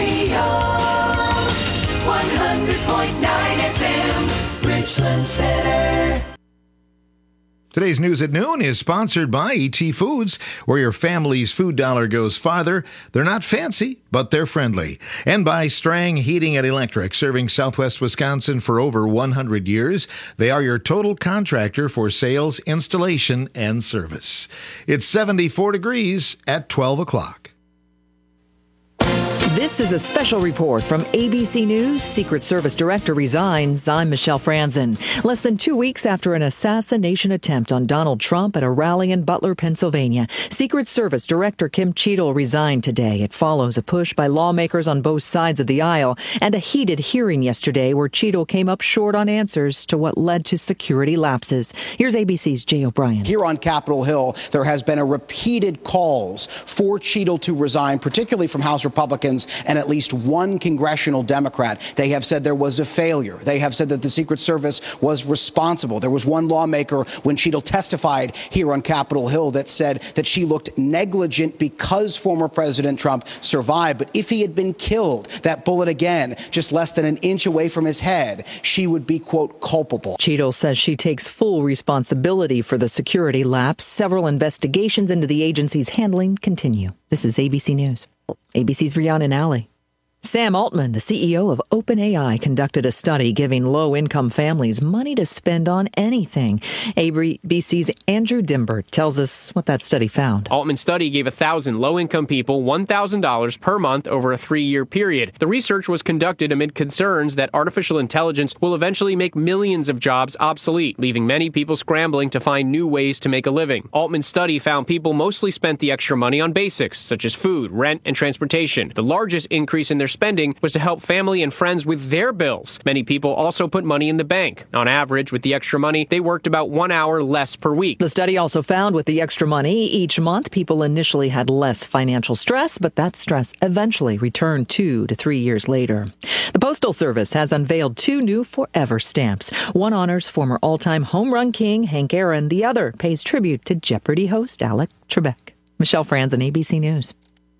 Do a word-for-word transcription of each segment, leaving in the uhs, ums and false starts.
C O, one hundred point nine F M, Richland Center. Today's News at Noon is sponsored by E T Foods, where your family's food dollar goes farther. They're not fancy, but they're friendly. And by Strang Heating and Electric, serving Southwest Wisconsin for over one hundred years. They are your total contractor for sales, installation, and service. It's seventy-four degrees at twelve o'clock. This is a special report from A B C News. Secret Service Director resigns. I'm Michelle Franzen. Less than two weeks after an assassination attempt on Donald Trump at a rally in Butler, Pennsylvania, Secret Service Director Kim Cheadle resigned today. It follows a push by lawmakers on both sides of the aisle and a heated hearing yesterday where Cheadle came up short on answers to what led to security lapses. Here's A B C's Jay O'Brien. Here on Capitol Hill, there has been a repeated calls for Cheadle to resign, particularly from House Republicans and at least one congressional Democrat. They have said there was a failure. They have said that the Secret Service was responsible. There was one lawmaker when Cheadle testified here on Capitol Hill that said that she looked negligent because former President Trump survived. But if he had been killed, that bullet again, just less than an inch away from his head, she would be, quote, culpable. Cheadle says she takes full responsibility for the security lapse. Several investigations into the agency's handling continue. This is A B C News. A B C's Rhiannon Alley. Sam Altman, the C E O of OpenAI, conducted a study giving low-income families money to spend on anything. A B C's Andrew Dimbert tells us what that study found. Altman's study gave one thousand low-income people one thousand dollars per month over a three-year period. The research was conducted amid concerns that artificial intelligence will eventually make millions of jobs obsolete, leaving many people scrambling to find new ways to make a living. Altman's study found people mostly spent the extra money on basics, such as food, rent, and transportation. The largest increase in their spending was to help family and friends with their bills. Many people also put money in the bank. On average, with the extra money, they worked about one hour less per week. The study also found with the extra money each month, people initially had less financial stress, but that stress eventually returned two to three years later. The Postal Service has unveiled two new Forever stamps. One honors former all-time home run king Hank Aaron. The other pays tribute to Jeopardy host Alec Trebek. Michelle Franzen, A B C News.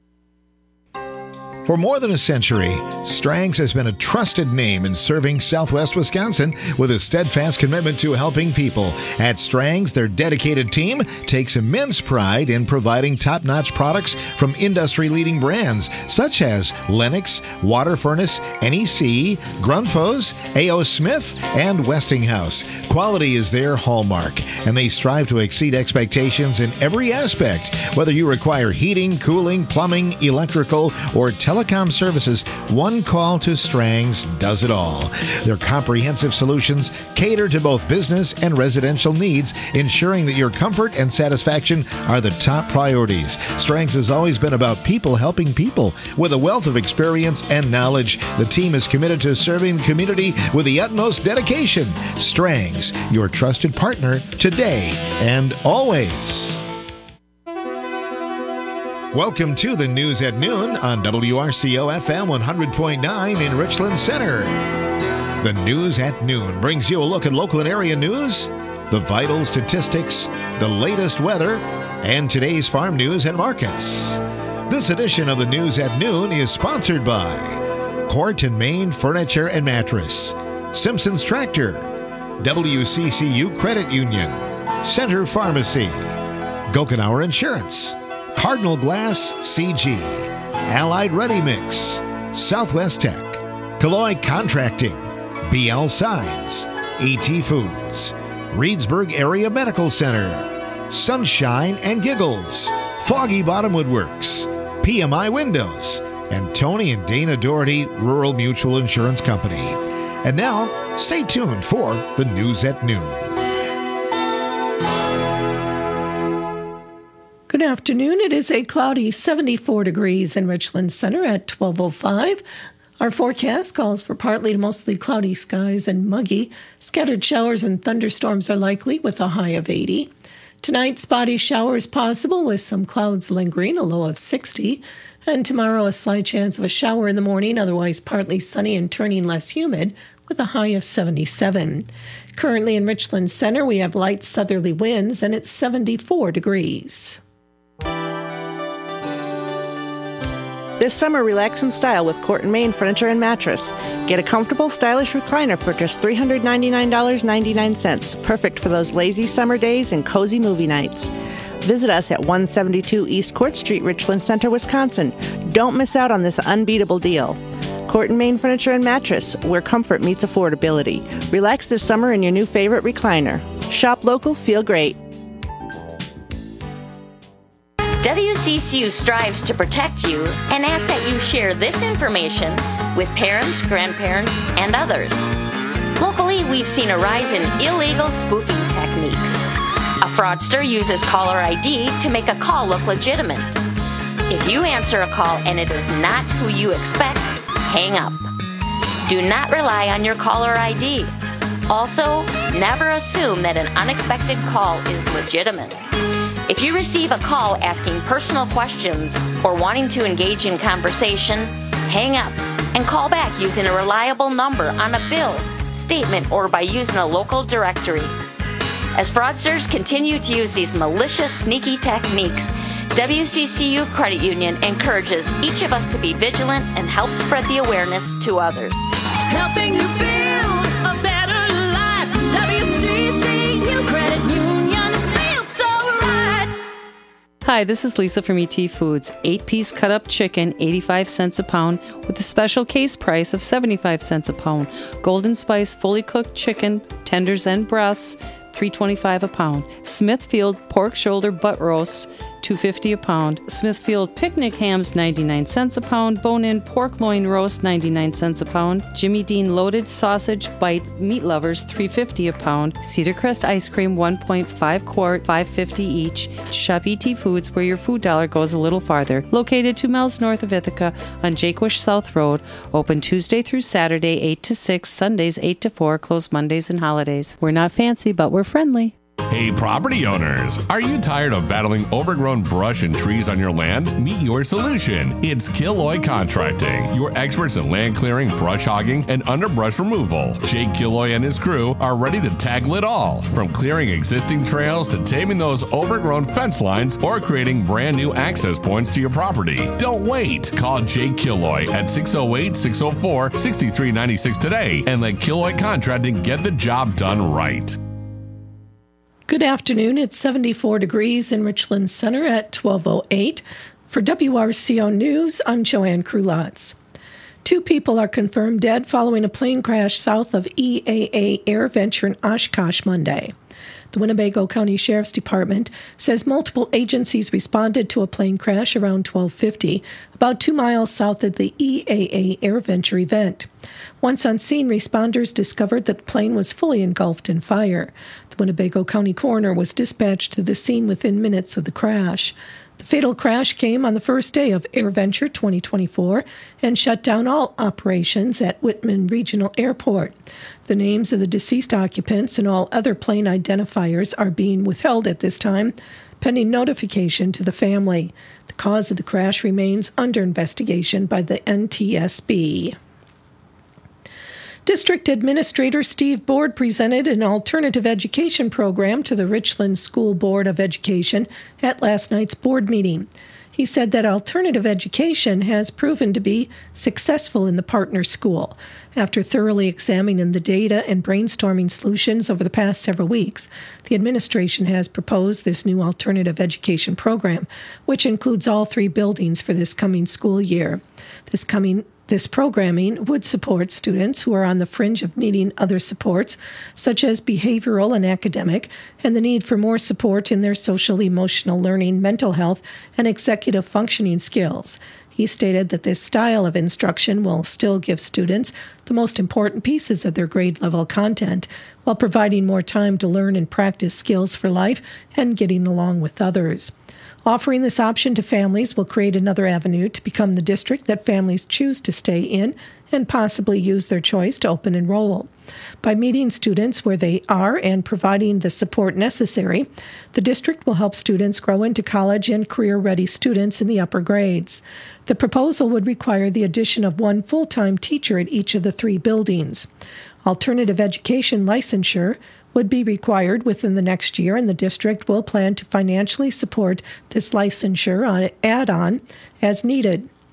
For more than a century, Strang's has been a trusted name in serving Southwest Wisconsin with a steadfast commitment to helping people. At Strang's, their dedicated team takes immense pride in providing top-notch products from industry-leading brands such as Lennox, Water Furnace, N E C, Grundfos, A O. Smith, and Westinghouse. Quality is their hallmark, and they strive to exceed expectations in every aspect. Whether you require heating, cooling, plumbing, electrical, or telecom services, one call to Strang's does it all. Their comprehensive solutions cater to both business and residential needs, ensuring that your comfort and satisfaction are the top priorities. Strang's has always been about people helping people. With a wealth of experience and knowledge, the team is committed to serving the community with the utmost dedication. Strang's, your trusted partner today and always. Welcome to the News at Noon on W R C O F M one hundred point nine in Richland Center. The News at Noon brings you a look at local and area news, the vital statistics, the latest weather, and today's farm news and markets. This edition of the News at Noon is sponsored by Court and Main Furniture and Mattress, Simpson's Tractor, W C C U Credit Union, Center Pharmacy, Gokenauer Insurance, Cardinal Glass C G, Allied Ready Mix, Southwest Tech, Calloy Contracting, B L Signs, E T Foods, Reedsburg Area Medical Center, Sunshine and Giggles, Foggy Bottom Woodworks, P M I Windows, and Tony and Dana Doherty Rural Mutual Insurance Company. And now, stay tuned for the News at Noon. Good afternoon. It is a cloudy seventy-four degrees in Richland Center at twelve oh five. Our forecast calls for partly to mostly cloudy skies and muggy. Scattered showers and thunderstorms are likely with a high of eighty. Tonight, spotty showers possible with some clouds lingering, a low of sixty. And tomorrow, a slight chance of a shower in the morning, otherwise partly sunny and turning less humid with a high of seventy-seven. Currently in Richland Center, we have light southerly winds and it's seventy-four degrees. This summer, relax in style with Court and Main Furniture and Mattress. Get a comfortable, stylish recliner for just three hundred ninety-nine dollars and ninety-nine cents. Perfect for those lazy summer days and cozy movie nights. Visit us at one seventy-two East Court Street, Richland Center, Wisconsin. Don't miss out on this unbeatable deal. Court and Main Furniture and Mattress, where comfort meets affordability. Relax this summer in your new favorite recliner. Shop local, feel great. W C C U strives to protect you and asks that you share this information with parents, grandparents, and others. Locally, we've seen a rise in illegal spoofing techniques. A fraudster uses caller I D to make a call look legitimate. If you answer a call and it is not who you expect, hang up. Do not rely on your caller I D. Also, never assume that an unexpected call is legitimate. If you receive a call asking personal questions or wanting to engage in conversation, hang up and call back using a reliable number on a bill, statement, or by using a local directory. As fraudsters continue to use these malicious, sneaky techniques, W C C U Credit Union encourages each of us to be vigilant and help spread the awareness to others. Helping you build a better life. W C C U Credit Union feels so right. Hi, this is Lisa from E T Foods. Eight-piece cut-up chicken, eighty-five cents a pound, with a special case price of seventy-five cents a pound. Golden Spice fully cooked chicken, tenders and breasts, three twenty-five a pound. Smithfield pork shoulder butt roasts, two fifty a pound. Smithfield picnic hams, ninety-nine cents a pound. Bone-in pork loin roast, ninety-nine cents a pound. Jimmy Dean loaded sausage bites, meat lovers, three fifty a pound. Cedar Crest ice cream, one point five quart, five fifty each. Shop E T Foods, where your food dollar goes a little farther. Located two miles north of Ithaca on Jakewish South Road. Open Tuesday through Saturday, eight to six. Sundays, eight to four. Closed Mondays and holidays. We're not fancy, but we're friendly. Hey, property owners, are you tired of battling overgrown brush and trees on your land? Meet your solution. It's Killoy Contracting, your experts in land clearing, brush hogging, and underbrush removal. Jake Killoy and his crew are ready to tackle it all, from clearing existing trails to taming those overgrown fence lines or creating brand new access points to your property. Don't wait. Call Jake Killoy at six oh eight, six oh four, six three nine six today and let Killoy Contracting get the job done right. Good afternoon. It's seventy-four degrees in Richland Center at twelve oh eight. For W R C O News, I'm Joanne Krulotz. Two people are confirmed dead following a plane crash south of E A A AirVenture in Oshkosh Monday. The Winnebago County Sheriff's Department says multiple agencies responded to a plane crash around twelve fifty, about two miles south of the E A A AirVenture event. Once on scene, responders discovered that the plane was fully engulfed in fire. The Winnebago County coroner was dispatched to the scene within minutes of the crash. The fatal crash came on the first day of AirVenture twenty twenty-four and shut down all operations at Whitman Regional Airport. The names of the deceased occupants and all other plane identifiers are being withheld at this time, pending notification to the family. The cause of the crash remains under investigation by the N T S B. District Administrator Steve Board presented an alternative education program to the Richland School Board of Education at last night's board meeting. He said that alternative education has proven to be successful in the partner school. After thoroughly examining the data and brainstorming solutions over the past several weeks, the administration has proposed this new alternative education program, which includes all three buildings for this coming school year. This coming This programming would support students who are on the fringe of needing other supports, such as behavioral and academic, and the need for more support in their social-emotional learning, mental health, and executive functioning skills. He stated that this style of instruction will still give students the most important pieces of their grade-level content, while providing more time to learn and practice skills for life and getting along with others. Offering this option to families will create another avenue to become the district that families choose to stay in and possibly use their choice to open enroll. By meeting students where they are and providing the support necessary, the district will help students grow into college and career-ready students in the upper grades. The proposal would require the addition of one full-time teacher at each of the three buildings. Alternative education licensure would be required within the next year, and the district will plan to financially support this licensure add-on as needed.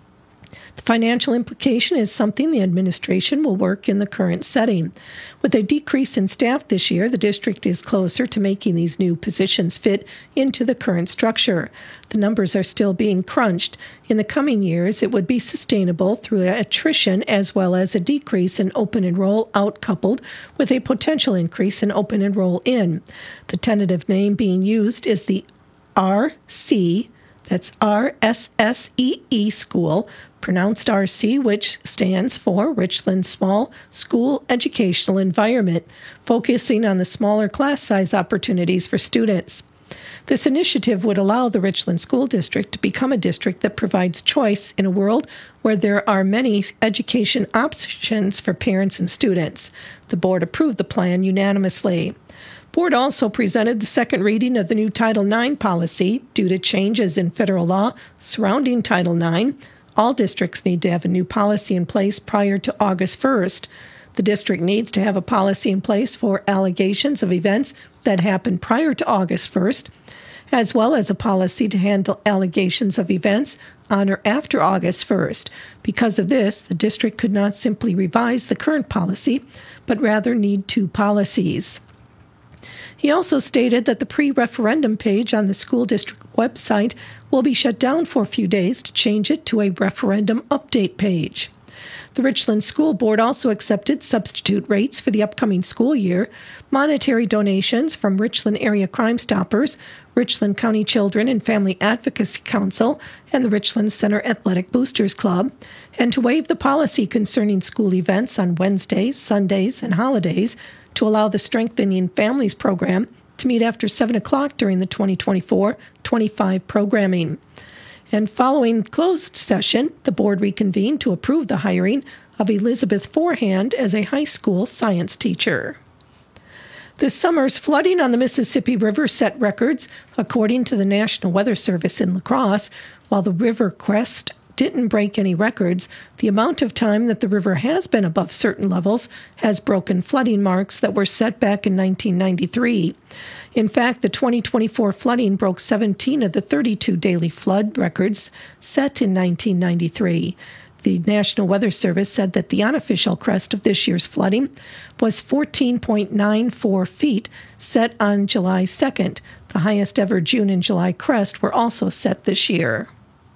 The financial implication is something the administration will work in the current setting. With a decrease in staff this year, the district is closer to making these new positions fit into the current structure. The numbers are still being crunched. In the coming years, it would be sustainable through attrition as well as a decrease in open enroll out coupled with a potential increase in open enroll in. The tentative name being used is the R C, that's R S S E E school, pronounced R C, which stands for Richland Small School Educational Environment, focusing on the smaller class size opportunities for students. This initiative would allow the Richland School District to become a district that provides choice in a world where there are many education options for parents and students. The board approved the plan unanimously. Board also presented the second reading of the new Title nine policy. Due to changes in federal law surrounding Title nine, all districts need to have a new policy in place prior to August first. The district needs to have a policy in place for allegations of events that happened prior to August first, as well as a policy to handle allegations of events on or after August first. Because of this, the district could not simply revise the current policy, but rather need two policies. He also stated that the pre-referendum page on the school district website will be shut down for a few days to change it to a referendum update page. The Richland School Board also accepted substitute rates for the upcoming school year, monetary donations from Richland Area Crime Stoppers, Richland County Children and Family Advocacy Council, and the Richland Center Athletic Boosters Club, and to waive the policy concerning school events on Wednesdays, Sundays, and holidays to allow the Strengthening Families program to meet after seven o'clock during the twenty twenty-four twenty-five programming. And following closed session, the board reconvened to approve the hiring of Elizabeth Forehand as a high school science teacher. This summer's flooding on the Mississippi River set records, according to the National Weather Service in La Crosse. While the river crest didn't break any records, the amount of time that the river has been above certain levels has broken flooding marks that were set back in nineteen ninety-three. In fact, the twenty twenty-four flooding broke seventeen of the thirty-two daily flood records set in nineteen ninety-three. The National Weather Service said that the unofficial crest of this year's flooding was fourteen point nine four feet, set on July second. The highest ever June and July crest were also set this year.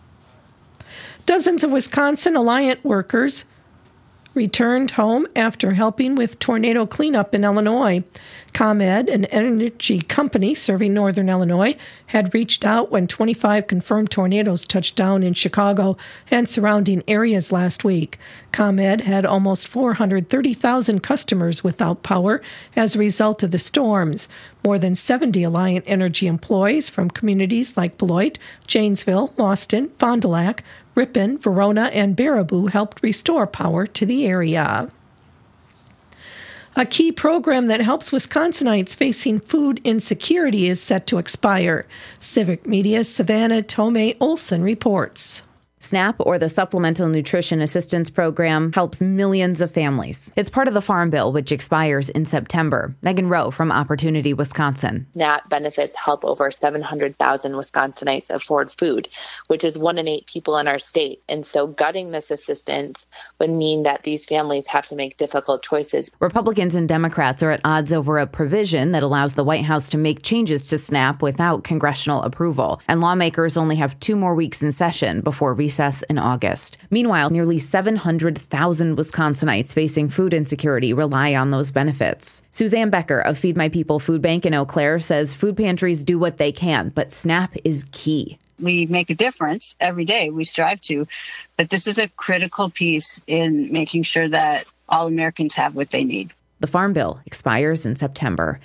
Dozens of Wisconsin Alliant workers returned home after helping with tornado cleanup in Illinois. ComEd, an energy company serving northern Illinois, had reached out when twenty-five confirmed tornadoes touched down in Chicago and surrounding areas last week. ComEd had almost four hundred thirty thousand customers without power as a result of the storms. More than seventy Alliant Energy employees from communities like Beloit, Janesville, Boston, Fond du Lac, Ripon, Verona, and Baraboo helped restore power to the area. A key program that helps Wisconsinites facing food insecurity is set to expire. Civic Media's Savannah Tomei Olson reports. SNAP, or the Supplemental Nutrition Assistance Program, helps millions of families. It's part of the Farm Bill, which expires in September. Megan Rowe from Opportunity, Wisconsin. SNAP benefits help over seven hundred thousand Wisconsinites afford food, which is one in eight people in our state. And so gutting this assistance would mean that these families have to make difficult choices. Republicans and Democrats are at odds over a provision that allows the White House to make changes to SNAP without congressional approval. And lawmakers only have two more weeks in session before recess in August. Meanwhile, nearly seven hundred thousand Wisconsinites facing food insecurity rely on those benefits. Suzanne Becker of Feed My People Food Bank in Eau Claire says food pantries do what they can, but SNAP is key. We make a difference every day. We strive to, but this is a critical piece in making sure that all Americans have what they need. The Farm Bill expires in September.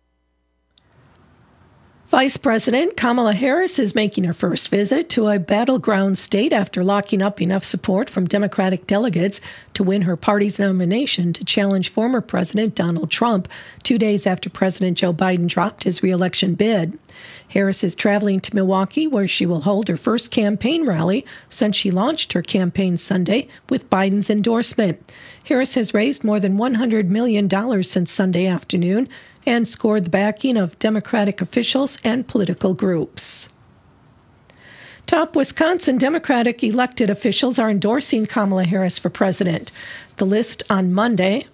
Vice President Kamala Harris is making her first visit to a battleground state after locking up enough support from Democratic delegates to win her party's nomination to challenge former President Donald Trump two days after President Joe Biden dropped his re-election bid. Harris is traveling to Milwaukee, where she will hold her first campaign rally since she launched her campaign Sunday with Biden's endorsement. Harris has raised more than one hundred million dollars since Sunday afternoon and scored the backing of Democratic officials and political groups. Top Wisconsin Democratic elected officials are endorsing Kamala Harris for president. The list on Monday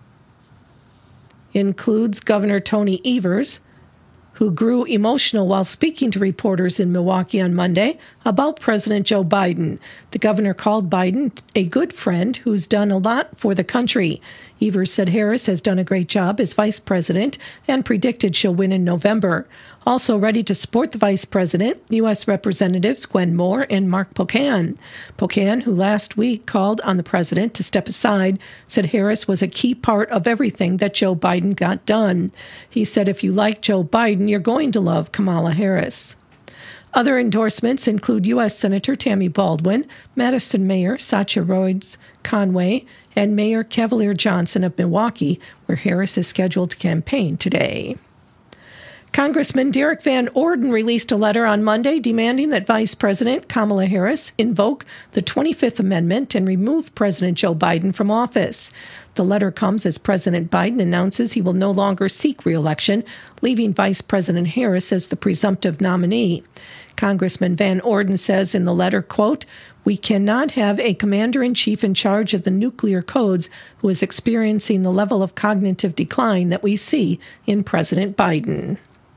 includes Governor Tony Evers, who grew emotional while speaking to reporters in Milwaukee on Monday about President Joe Biden. The governor called Biden a good friend who's done a lot for the country. Evers said Harris has done a great job as vice president and predicted she'll win in November. Also ready to support the vice president, U S Representatives Gwen Moore and Mark Pocan. Pocan, who last week called on the president to step aside, said Harris was a key part of everything that Joe Biden got done. He said, if you like Joe Biden, you're going to love Kamala Harris. Other endorsements include U S Senator Tammy Baldwin, Madison Mayor Satya Rhodes Conway, and Mayor Cavalier Johnson of Milwaukee, where Harris is scheduled to campaign today. Congressman Derek Van Orden released a letter on Monday demanding that Vice President Kamala Harris invoke the twenty-fifth Amendment and remove President Joe Biden from office. The letter comes as President Biden announces he will no longer seek re-election, leaving Vice President Harris as the presumptive nominee. Congressman Van Orden says in the letter, quote, "We cannot have a commander-in-chief in charge of the nuclear codes who is experiencing the level of cognitive decline that we see in President Biden."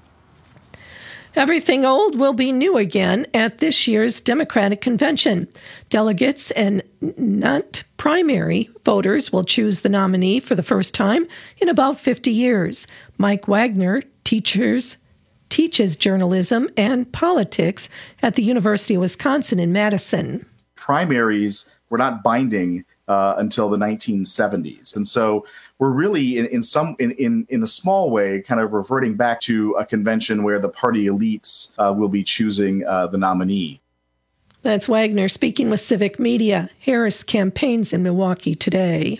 Everything old will be new again at this year's Democratic convention. Delegates and not primary voters will choose the nominee for the first time in about fifty years. Mike Wagner teachers, teaches journalism and politics at the University of Wisconsin in Madison. Primaries were not binding uh, until the nineteen seventies. And so we're really in, in some in, in, in a small way kind of reverting back to a convention where the party elites uh, will be choosing uh, the nominee. That's Wagner speaking with Civic Media. Harris campaigns in Milwaukee today.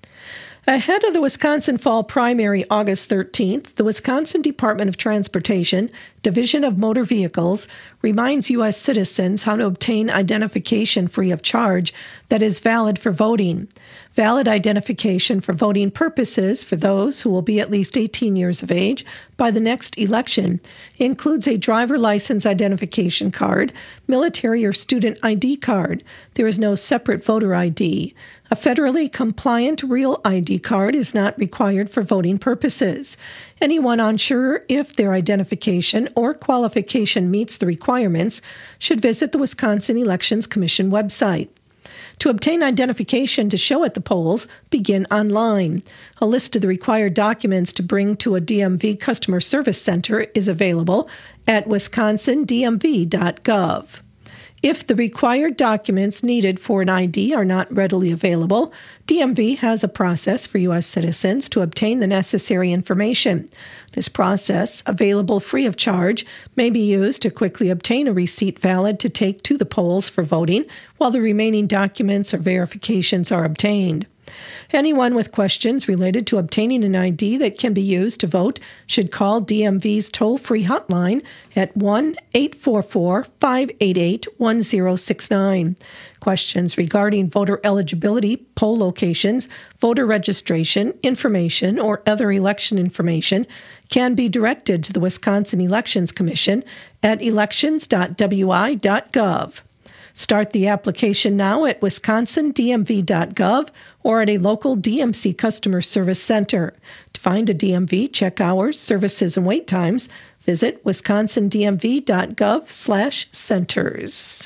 Ahead of the Wisconsin fall primary August thirteenth, the Wisconsin Department of Transportation, Division of Motor Vehicles, reminds U S citizens how to obtain identification free of charge that is valid for voting. Valid identification for voting purposes for those who will be at least eighteen years of age by the next election includes a driver license identification card, military or student I D card. There is no separate voter I D. A federally compliant real I D card is not required for voting purposes. Anyone unsure if their identification or qualification meets the requirements should visit the Wisconsin Elections Commission website. To obtain identification to show at the polls, begin online. A list of the required documents to bring to a D M V customer service center is available at wisconsin d m v dot gov. If the required documents needed for an I D are not readily available, D M V has a process for U S citizens to obtain the necessary information. This process, available free of charge, may be used to quickly obtain a receipt valid to take to the polls for voting while the remaining documents or verifications are obtained. Anyone with questions related to obtaining an I D that can be used to vote should call D M V's toll-free hotline at one eight four four, five eight eight, one zero six nine. Questions regarding voter eligibility, poll locations, voter registration, information, or other election information can be directed to the Wisconsin Elections Commission at elections dot w i dot gov. Start the application now at wisconsin d m v dot gov or at a local D M C customer service center. To find a D M V, check hours, services, and wait times, visit wisconsin d m v dot gov slash centers.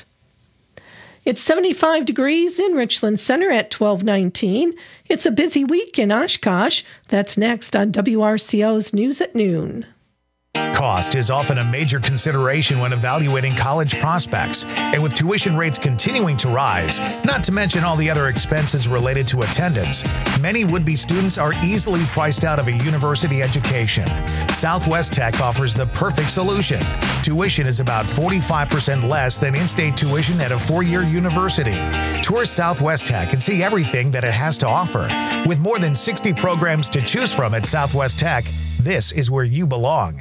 It's seventy-five degrees in Richland Center at twelve nineteen. It's a busy week in Oshkosh. That's next on W R C O's News at Noon. Cost is often a major consideration when evaluating college prospects, and with tuition rates continuing to rise, not to mention all the other expenses related to attendance, many would-be students are easily priced out of a university education. Southwest Tech offers the perfect solution. Tuition is about forty-five percent less than in-state tuition at a four-year university. Tour Southwest Tech and see everything that it has to offer. With more than sixty programs to choose from at Southwest Tech, this is where you belong.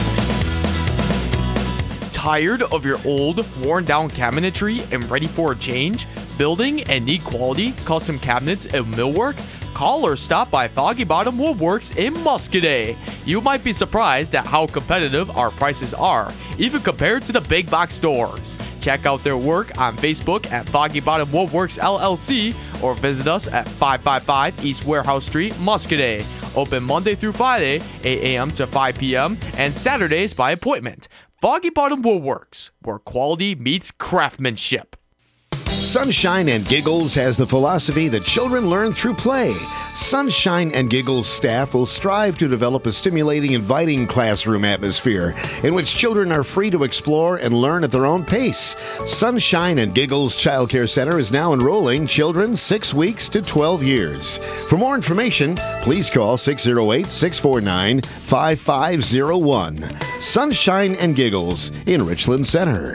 Tired of your old, worn-down cabinetry and ready for a change? Building and need quality, custom cabinets and millwork? Call or stop by Foggy Bottom Woodworks in Muscoda. You might be surprised at how competitive our prices are, even compared to the big box stores. Check out their work on Facebook at Foggy Bottom Woodworks L L C or visit us at five five five East Warehouse Street, Muscadet. Open Monday through Friday, eight a.m. to five p.m. and Saturdays by appointment. Foggy Bottom Woodworks, where quality meets craftsmanship. Sunshine and Giggles has the philosophy that children learn through play. Sunshine and Giggles staff will strive to develop a stimulating, inviting classroom atmosphere in which children are free to explore and learn at their own pace. Sunshine and Giggles Child Care Center is now enrolling children six weeks to twelve years. For more information, please call six oh eight, six four nine, five five oh one. Sunshine and Giggles in Richland Center.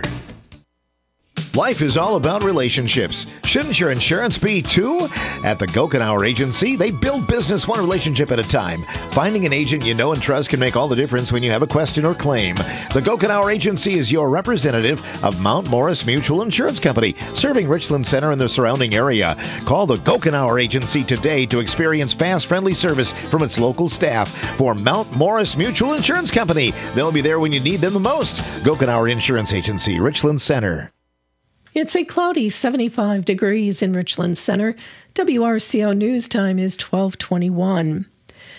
Life is all about relationships. Shouldn't your insurance be too? At the Gokenauer Agency, they build business one relationship at a time. Finding an agent you know and trust can make all the difference when you have a question or claim. The Gokenauer Agency is your representative of Mount Morris Mutual Insurance Company, serving Richland Center and the surrounding area. Call the Gokenauer Agency today to experience fast, friendly service from its local staff. For Mount Morris Mutual Insurance Company, they'll be there when you need them the most. Gokenauer Insurance Agency, Richland Center. It's a cloudy seventy-five degrees in Richland Center. W R C O News Time is twelve twenty-one.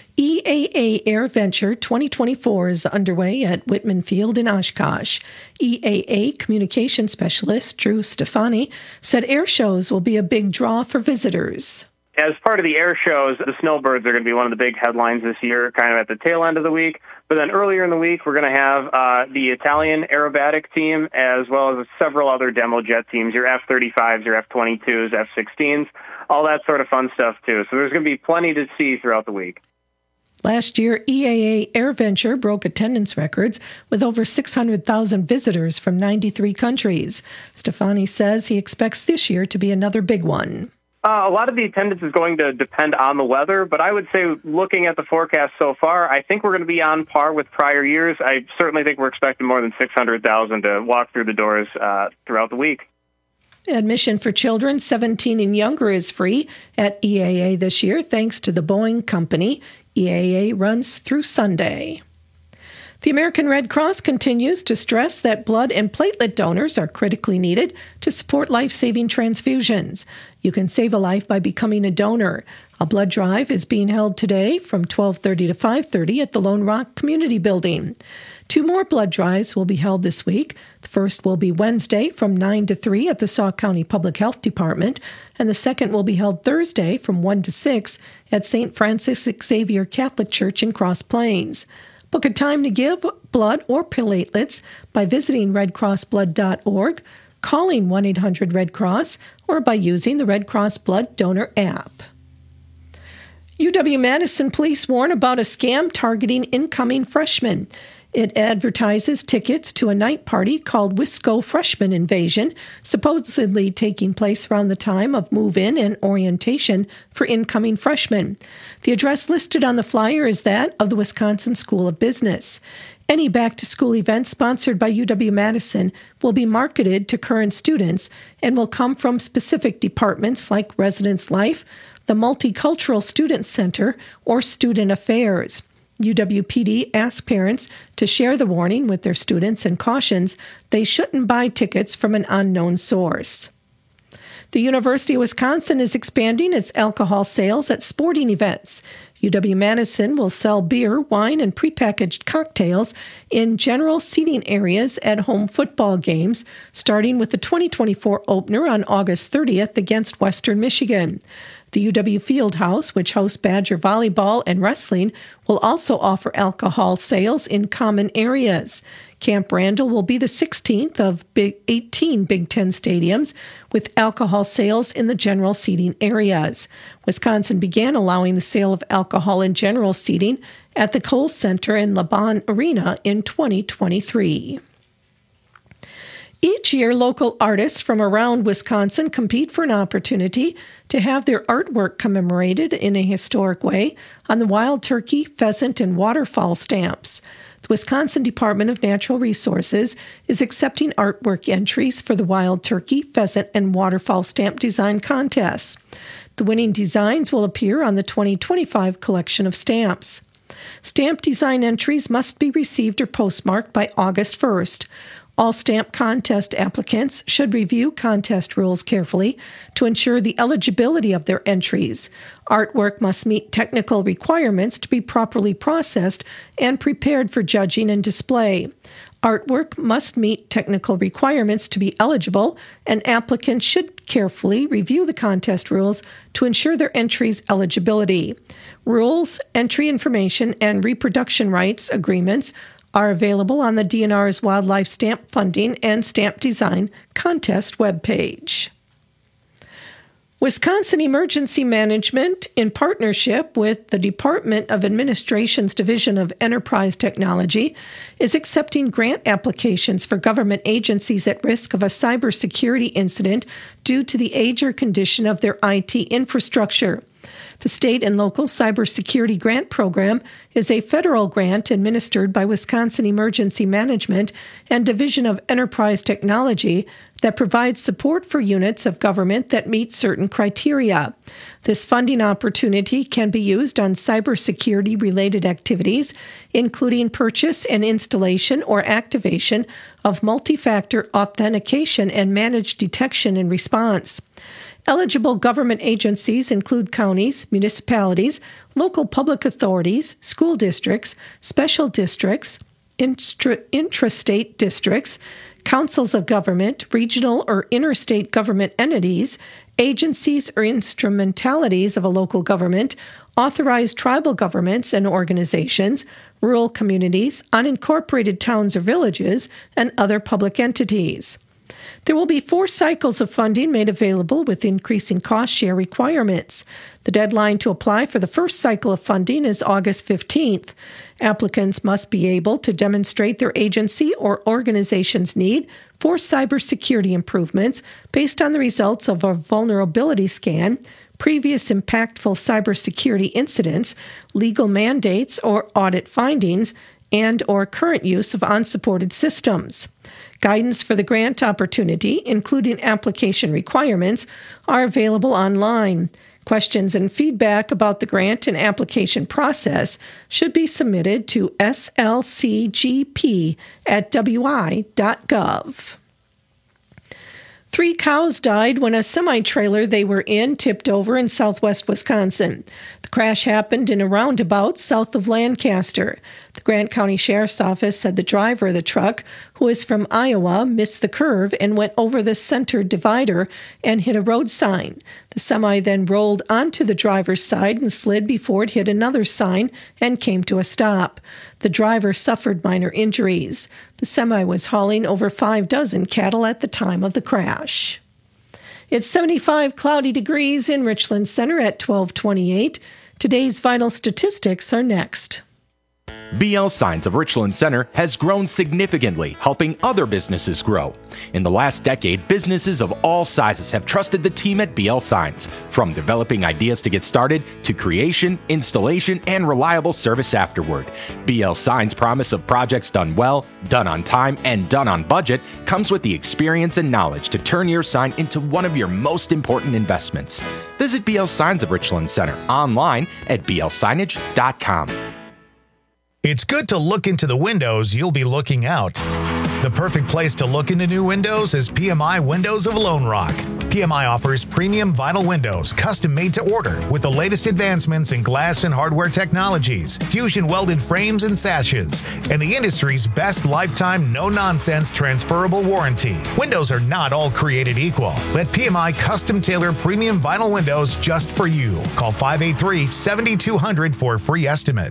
E A A Air Venture twenty twenty-four is underway at Whitman Field in Oshkosh. E A A Communication Specialist Drew Stefani said air shows will be a big draw for visitors. As part of the air shows, the snowbirds are going to be one of the big headlines this year, kind of at the tail end of the week. But then earlier in the week, we're going to have uh, the Italian aerobatic team, as well as several other demo jet teams, your F thirty-fives, your F twenty-twos, F sixteens, all that sort of fun stuff, too. So there's going to be plenty to see throughout the week. Last year, E A A AirVenture broke attendance records with over six hundred thousand visitors from ninety-three countries. Stefani says he expects this year to be another big one. Uh, a lot of the attendance is going to depend on the weather, but I would say looking at the forecast so far, I think we're going to be on par with prior years. I certainly think we're expecting more than six hundred thousand to walk through the doors uh, throughout the week. Admission for children seventeen and younger is free at E A A this year, thanks to the Boeing Company. E A A runs through Sunday. The American Red Cross continues to stress that blood and platelet donors are critically needed to support life-saving transfusions. You can save a life by becoming a donor. A blood drive is being held today from twelve thirty to five thirty at the Lone Rock Community Building. Two more blood drives will be held this week. The first will be Wednesday from nine to three at the Sauk County Public Health Department, and the second will be held Thursday from one to six at Saint Francis Xavier Catholic Church in Cross Plains. Book a time to give blood or platelets by visiting red cross blood dot org, calling one eight hundred red cross, or by using the Red Cross Blood Donor app. U W-Madison police warn about a scam targeting incoming freshmen. It advertises tickets to a night party called Wisco Freshman Invasion, supposedly taking place around the time of move-in and orientation for incoming freshmen. The address listed on the flyer is that of the Wisconsin School of Business. Any back-to-school event sponsored by U W-Madison will be marketed to current students and will come from specific departments like Residence Life, the Multicultural Student Center, or Student Affairs. U W P D asks parents to share the warning with their students and cautions they shouldn't buy tickets from an unknown source. The University of Wisconsin is expanding its alcohol sales at sporting events. U W-Madison will sell beer, wine, and prepackaged cocktails in general seating areas at home football games, starting with the twenty twenty-four opener on August thirtieth against Western Michigan. The U W Fieldhouse, which hosts Badger volleyball and wrestling, will also offer alcohol sales in common areas. Camp Randall will be the sixteenth of big, eighteen Big Ten stadiums with alcohol sales in the general seating areas. Wisconsin began allowing the sale of alcohol in general seating at the Kohl Center and Laban Arena in twenty twenty-three. Each year, local artists from around Wisconsin compete for an opportunity to have their artwork commemorated in a historic way on the wild turkey, pheasant, and waterfowl stamps. The Wisconsin Department of Natural Resources is accepting artwork entries for the wild turkey, pheasant, and waterfowl stamp design contests. The winning designs will appear on the twenty twenty-five collection of stamps. Stamp design entries must be received or postmarked by August first. All stamp contest applicants should review contest rules carefully to ensure the eligibility of their entries. Artwork must meet technical requirements to be properly processed and prepared for judging and display. Artwork must meet technical requirements to be eligible, and applicants should carefully review the contest rules to ensure their entry's eligibility. Rules, entry information, and reproduction rights agreements are available on the D N R's Wildlife Stamp Funding and Stamp Design Contest webpage. Wisconsin Emergency Management, in partnership with the Department of Administration's Division of Enterprise Technology, is accepting grant applications for government agencies at risk of a cybersecurity incident due to the age or condition of their I T infrastructure. The state and local cybersecurity grant program is a federal grant administered by Wisconsin Emergency Management and Division of Enterprise Technology that provides support for units of government that meet certain criteria. This funding opportunity can be used on cybersecurity-related activities, including purchase and installation or activation of multi-factor authentication and managed detection and response. Eligible government agencies include counties, municipalities, local public authorities, school districts, special districts, intra- intrastate districts, councils of government, regional or interstate government entities, agencies or instrumentalities of a local government, authorized tribal governments and organizations, rural communities, unincorporated towns or villages, and other public entities. There will be four cycles of funding made available with increasing cost share requirements. The deadline to apply for the first cycle of funding is August fifteenth. Applicants must be able to demonstrate their agency or organization's need for cybersecurity improvements based on the results of a vulnerability scan, previous impactful cybersecurity incidents, legal mandates or audit findings, and or current use of unsupported systems. Guidance for the grant opportunity, including application requirements, are available online. Questions and feedback about the grant and application process should be submitted to S L C G P at W I dot gov. Three cows died when a semi-trailer they were in tipped over in southwest Wisconsin. The crash happened in a roundabout south of Lancaster. The Grant County Sheriff's Office said the driver of the truck, who is from Iowa, missed the curve and went over the center divider and hit a road sign. The semi then rolled onto the driver's side and slid before it hit another sign and came to a stop. The driver suffered minor injuries. The semi was hauling over five dozen cattle at the time of the crash. It's seventy-five cloudy degrees in Richland Center at twelve twenty-eight. Today's vital statistics are next. B L Signs of Richland Center has grown significantly, helping other businesses grow. In the last decade, businesses of all sizes have trusted the team at B L Signs, from developing ideas to get started to creation, installation, and reliable service afterward. B L Signs' promise of projects done well, done on time, and done on budget comes with the experience and knowledge to turn your sign into one of your most important investments. Visit B L Signs of Richland Center online at b l signage dot com. It's good to look into the windows you'll be looking out. The perfect place to look into new windows is P M I Windows of Lone Rock. P M I offers premium vinyl windows, custom made to order, with the latest advancements in glass and hardware technologies, fusion welded frames and sashes, and the industry's best lifetime no-nonsense transferable warranty. Windows are not all created equal. Let P M I custom tailor premium vinyl windows just for you. Call five eight three, seven two zero zero for a free estimate.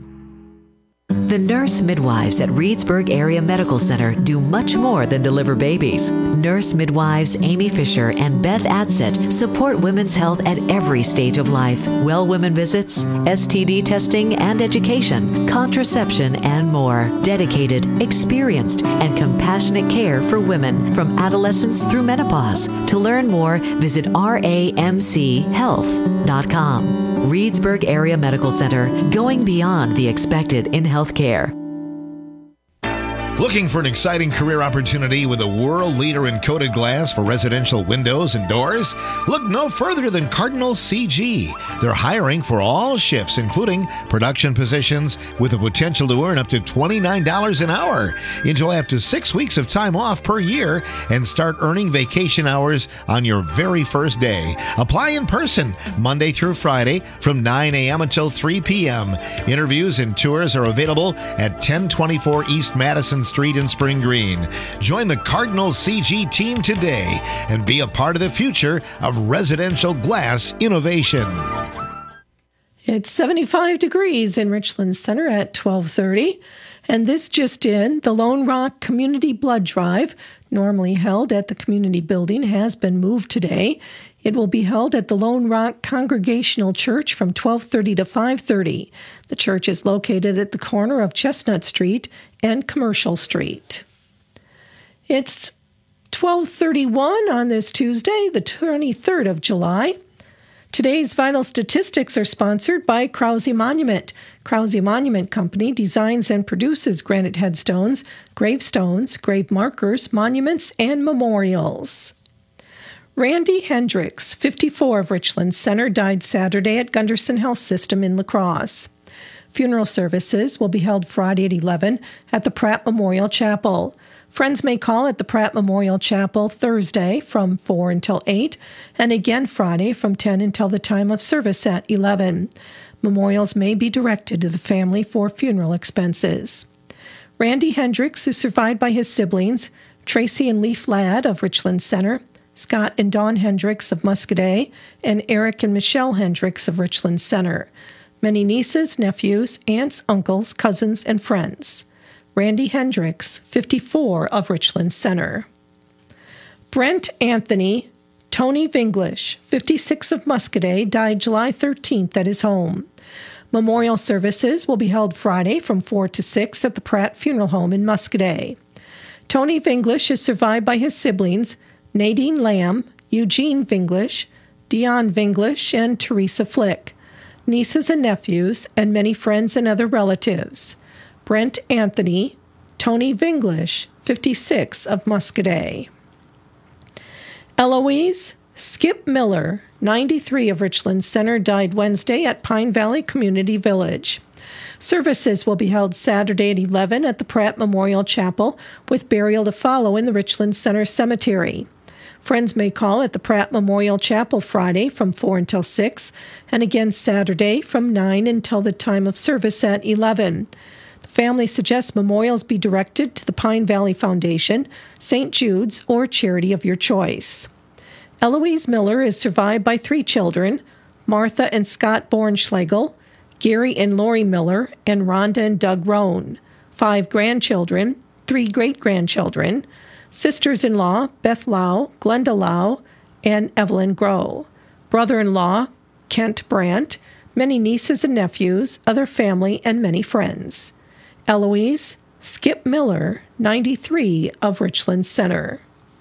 The nurse midwives at Reedsburg Area Medical Center do much more than deliver babies. Nurse midwives Amy Fisher and Beth Adsett support women's health at every stage of life. Well women visits, S T D testing and education, contraception, and more. Dedicated, experienced, and compassionate care for women from adolescence through menopause. To learn more, visit R A M C health dot com. Reedsburg Area Medical Center, going beyond the expected in healthcare. Looking for an exciting career opportunity with a world leader in coated glass for residential windows and doors? Look no further than Cardinal C G. They're hiring for all shifts, including production positions, with the potential to earn up to twenty-nine dollars an hour. Enjoy up to six weeks of time off per year and start earning vacation hours on your very first day. Apply in person Monday through Friday from nine a.m. until three p.m. Interviews and tours are available at ten twenty-four East Madison Street in Spring Green. Join the Cardinal C G team today and be a part of the future of residential glass innovation. It's seventy-five degrees in Richland Center at twelve thirty. And this just in, the Lone Rock Community Blood Drive, normally held at the community building, has been moved today. It will be held at the Lone Rock Congregational Church from twelve thirty to five thirty. The church is located at the corner of Chestnut Street and Commercial Street. It's twelve thirty-one on this Tuesday, the twenty-third of July. Today's vital statistics are sponsored by Krause Monument. Krause Monument Company designs and produces granite headstones, gravestones, grave markers, monuments, and memorials. Randy Hendricks, fifty-four, of Richland Center, died Saturday at Gunderson Health System in La Crosse. Funeral services will be held Friday at eleven at the Pratt Memorial Chapel. Friends may call at the Pratt Memorial Chapel Thursday from four until eight, and again Friday from ten until the time of service at eleven. Memorials may be directed to the family for funeral expenses. Randy Hendricks is survived by his siblings, Tracy and Leaf Ladd of Richland Center, Scott and Dawn Hendricks of Muscadet, and Eric and Michelle Hendricks of Richland Center. Many nieces, nephews, aunts, uncles, cousins, and friends. Randy Hendricks, fifty-four, of Richland Center. Brent Anthony Tony Vinglish, fifty-six, of Muscadet, died July thirteenth at his home. Memorial services will be held Friday from four to six at the Pratt Funeral Home in Muscadet. Tony Vinglish is survived by his siblings, Nadine Lamb, Eugene Vinglish, Dion Vinglish, and Teresa Flick, nieces and nephews, and many friends and other relatives. Brent Anthony, Tony Vinglish, fifty-six, of Muscadet. Eloise Skip Miller, ninety-three, of Richland Center, died Wednesday at Pine Valley Community Village. Services will be held Saturday at eleven at the Pratt Memorial Chapel, with burial to follow in the Richland Center Cemetery. Friends may call at the Pratt Memorial Chapel Friday from four until six, and again Saturday from nine until the time of service at eleven. The family suggests memorials be directed to the Pine Valley Foundation, Saint Jude's, or charity of your choice. Eloise Miller is survived by three children, Martha and Scott Bornschlegel, Gary and Lori Miller, and Rhonda and Doug Rohn. Five grandchildren, three great-grandchildren, sisters-in-law Beth Lau, Glenda Lau, and Evelyn Groh. Brother-in-law Kent Brandt, many nieces and nephews, other family, and many friends. Eloise Skip Miller, ninety-three, of Richland Center.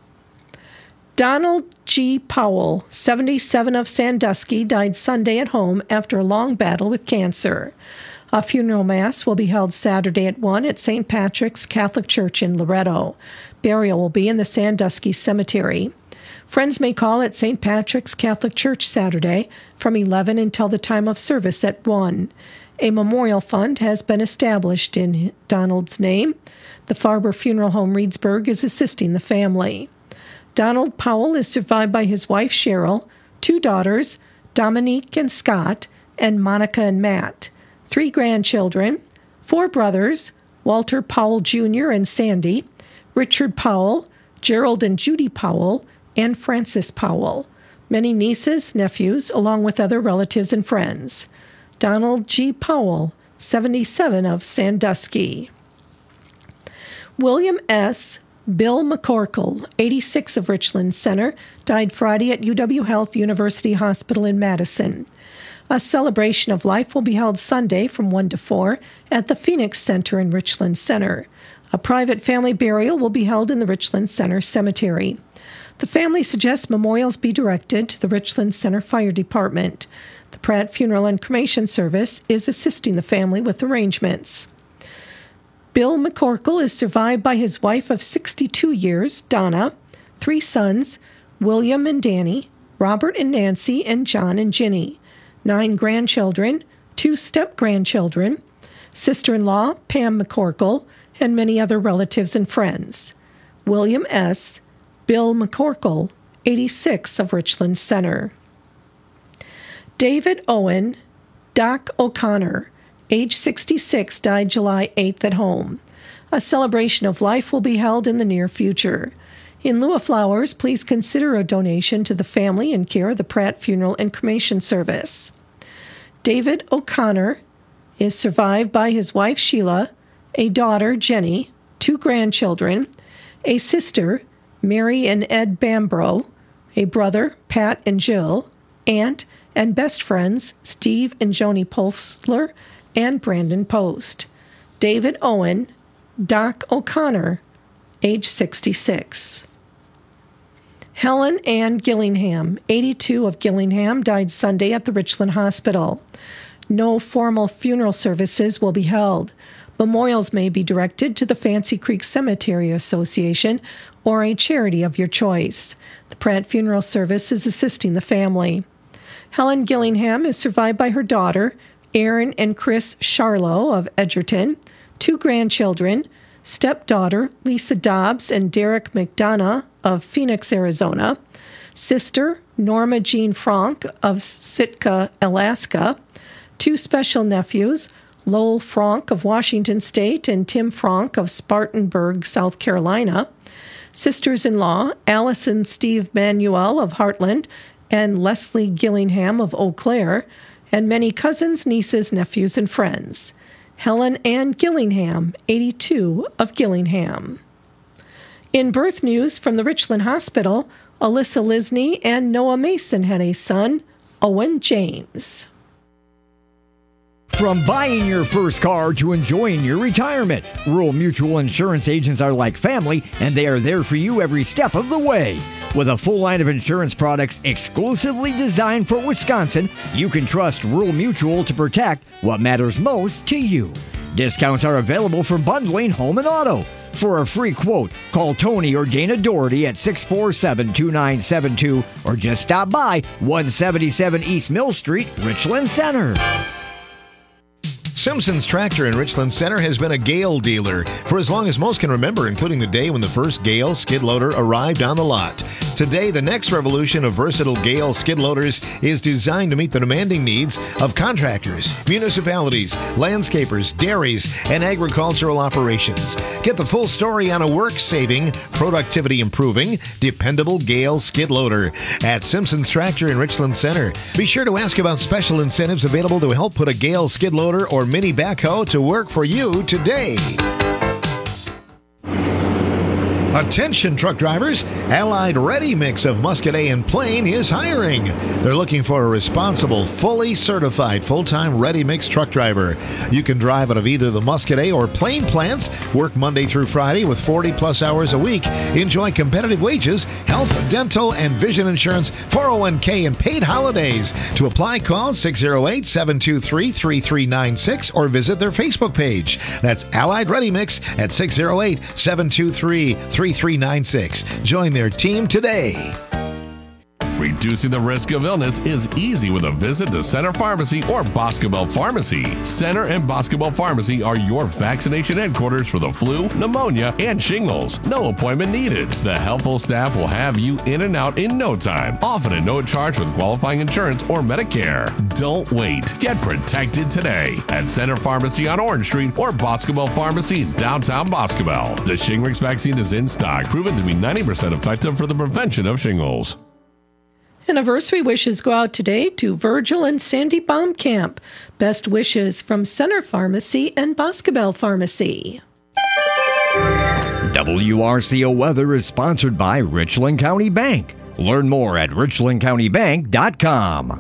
Donald G. Powell, seventy-seven, of Sandusky, died Sunday at home after a long battle with cancer. A funeral mass will be held Saturday at one at Saint Patrick's Catholic Church in Loretto. Burial will be in the Sandusky Cemetery. Friends may call at Saint Patrick's Catholic Church Saturday from eleven until the time of service at one. A memorial fund has been established in Donald's name. The Farber Funeral Home Reedsburg is assisting the family. Donald Powell is survived by his wife Cheryl, two daughters, Dominique and Scott, and Monica and Matt, three grandchildren, four brothers, Walter Powell Junior and Sandy, Richard Powell, Gerald and Judy Powell, and Francis Powell, many nieces, nephews, along with other relatives and friends. Donald G. Powell, seventy-seven, of Sandusky. William S. Bill McCorkle, eighty-six, of Richland Center, died Friday at U W Health University Hospital in Madison. A celebration of life will be held Sunday from one to four at the Phoenix Center in Richland Center. A private family burial will be held in the Richland Center Cemetery. The family suggests memorials be directed to the Richland Center Fire Department. The Pratt Funeral and Cremation Service is assisting the family with arrangements. Bill McCorkle is survived by his wife of sixty-two years, Donna, three sons, William and Danny, Robert and Nancy, and John and Ginny, nine grandchildren, two step-grandchildren, sister-in-law, Pam McCorkle, and many other relatives and friends. William S., Bill McCorkle, eighty-six, of Richland Center. David Owen, Doc O'Connor, age sixty-six, died July eighth at home. A celebration of life will be held in the near future. In lieu of flowers, please consider a donation to the family in care of the Pratt Funeral and Cremation Service. David O'Connor is survived by his wife Sheila, a daughter Jenny, two grandchildren, a sister Mary and Ed Bambro, a brother Pat and Jill, aunt and best friends Steve and Joni Pulsler and Brandon Post. David Owen, Doc O'Connor, age sixty-six. Helen Ann Gillingham, eighty-two, of Gillingham, died Sunday at the Richland Hospital. No formal funeral services will be held. Memorials may be directed to the Fancy Creek Cemetery Association or a charity of your choice. The Pratt Funeral Service is assisting the family. Helen Gillingham is survived by her daughter, Erin and Chris Charlo of Edgerton, two grandchildren, stepdaughter Lisa Dobbs and Derek McDonough of Phoenix, Arizona, sister Norma Jean Frank of Sitka, Alaska, two special nephews, Lowell Frank of Washington State and Tim Frank of Spartanburg, South Carolina, sisters-in-law Alice and Steve Manuel of Heartland and Leslie Gillingham of Eau Claire, and many cousins, nieces, nephews, and friends. Helen Ann Gillingham, eighty-two, of Gillingham. In birth news from the Richland Hospital, Alyssa Lisney and Noah Mason had a son, Owen James. From buying your first car to enjoying your retirement, Rural Mutual Insurance agents are like family, and they are there for you every step of the way. With a full line of insurance products exclusively designed for Wisconsin, you can trust Rural Mutual to protect what matters most to you. Discounts are available for bundling home and auto. For a free quote, call Tony or Dana Doherty at six four seven, two nine seven two or just stop by one seventy-seven East Mill Street, Richland Center. Simpson's Tractor in Richland Center has been a Gale dealer for as long as most can remember, including the day when the first Gale skid loader arrived on the lot. Today, the next revolution of versatile Gale skid loaders is designed to meet the demanding needs of contractors, municipalities, landscapers, dairies, and agricultural operations. Get the full story on a work-saving, productivity-improving, dependable Gale skid loader at Simpson's Tractor in Richland Center. Be sure to ask about special incentives available to help put a Gale skid loader or mini backhoe to work for you today. Attention truck drivers, Allied Ready Mix of Muscadet and Plain is hiring. They're looking for a responsible, fully certified, full-time Ready Mix truck driver. You can drive out of either the Muscadet or Plain plants, work Monday through Friday with forty plus hours a week, enjoy competitive wages, health, dental, and vision insurance, four oh one k, and paid holidays. To apply, call six oh eight, seven two three, three three nine six or visit their Facebook page. That's Allied Ready Mix at six oh eight, seven two three, three three nine six. Join their team today. Reducing the risk of illness is easy with a visit to Center Pharmacy or Boscobel Pharmacy. Center and Boscobel Pharmacy are your vaccination headquarters for the flu, pneumonia, and shingles. No appointment needed. The helpful staff will have you in and out in no time, often at no charge with qualifying insurance or Medicare. Don't wait. Get protected today at Center Pharmacy on Orange Street or Boscobel Pharmacy in downtown Boscobel. The Shingrix vaccine is in stock, proven to be ninety percent effective for the prevention of shingles. Anniversary wishes go out today to Virgil and Sandy Baumkamp. Best wishes from Center Pharmacy and Boscobel Pharmacy. W R C O Weather is sponsored by Richland County Bank. Learn more at richland county bank dot com.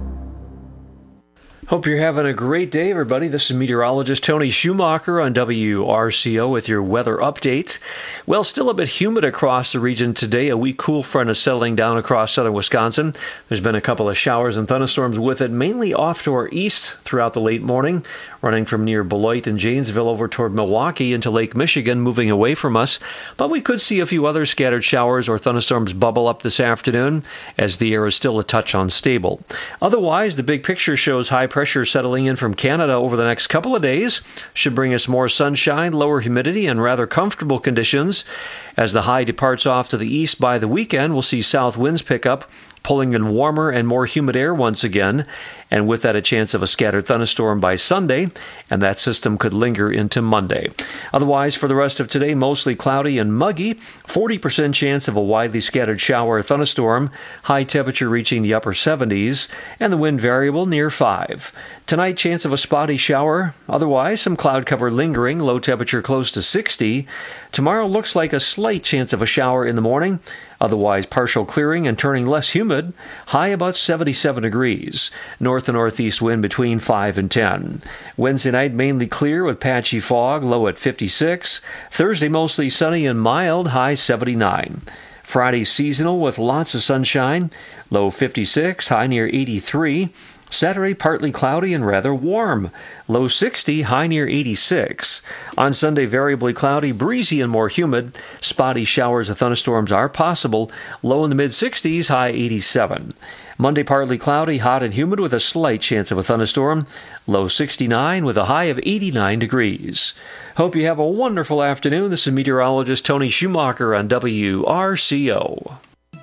Hope you're having a great day, everybody. This is meteorologist Tony Schumacher on W R C O with your weather updates. Well, still a bit humid across the region today. A weak cool front is settling down across southern Wisconsin. There's been a couple of showers and thunderstorms with it, mainly off to our east throughout the late morning. running from near Beloit and Janesville over toward Milwaukee into Lake Michigan, moving away from us. But we could see a few other scattered showers or thunderstorms bubble up this afternoon, as the air is still a touch unstable. Otherwise, the big picture shows high pressure settling in from Canada over the next couple of days. Should bring us more sunshine, lower humidity, and rather comfortable conditions. As the high departs off to the east by the weekend, we'll see south winds pick up, pulling in warmer and more humid air once again, and with that a chance of a scattered thunderstorm by Sunday, and that system could linger into Monday. Otherwise, for the rest of today, mostly cloudy and muggy, forty percent chance of a widely scattered shower or thunderstorm, high temperature reaching the upper seventies, and the wind variable near five. Tonight, chance of a spotty shower, otherwise some cloud cover lingering, low temperature close to sixty. Tomorrow looks like a slight chance of a shower in the morning, otherwise partial clearing and turning less humid, high about seventy-seven degrees. North and northeast wind between five and ten. Wednesday night mainly clear with patchy fog, low at fifty-six. Thursday mostly sunny and mild, high seventy-nine. Friday seasonal with lots of sunshine, low fifty-six, high near eighty-three. Saturday partly cloudy and rather warm, low sixty, high near eighty-six. On Sunday variably cloudy, breezy and more humid. Spotty showers or thunderstorms are possible, low in the mid-sixties, high eighty-seven. Monday partly cloudy, hot and humid with a slight chance of a thunderstorm, low sixty-nine with a high of eighty-nine degrees. Hope you have a wonderful afternoon. This is meteorologist Tony Schumacher on W R C O.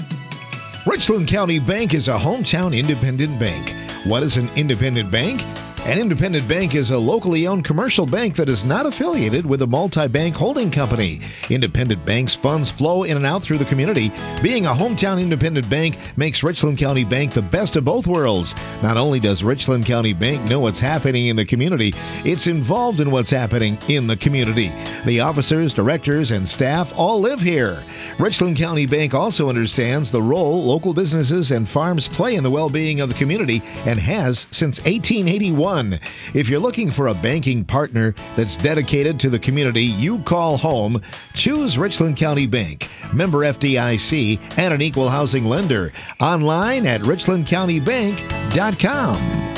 Richland County Bank is a hometown independent bank. What is an independent bank? An independent bank is a locally owned commercial bank that is not affiliated with a multi-bank holding company. Independent banks' funds flow in and out through the community. Being a hometown independent bank makes Richland County Bank the best of both worlds. Not only does Richland County Bank know what's happening in the community, it's involved in what's happening in the community. The officers, directors, and staff all live here. Richland County Bank also understands the role local businesses and farms play in the well-being of the community and has since eighteen eighty-one. If you're looking for a banking partner that's dedicated to the community you call home, choose Richland County Bank, member F D I C, and an equal housing lender. Online at richland county bank dot com.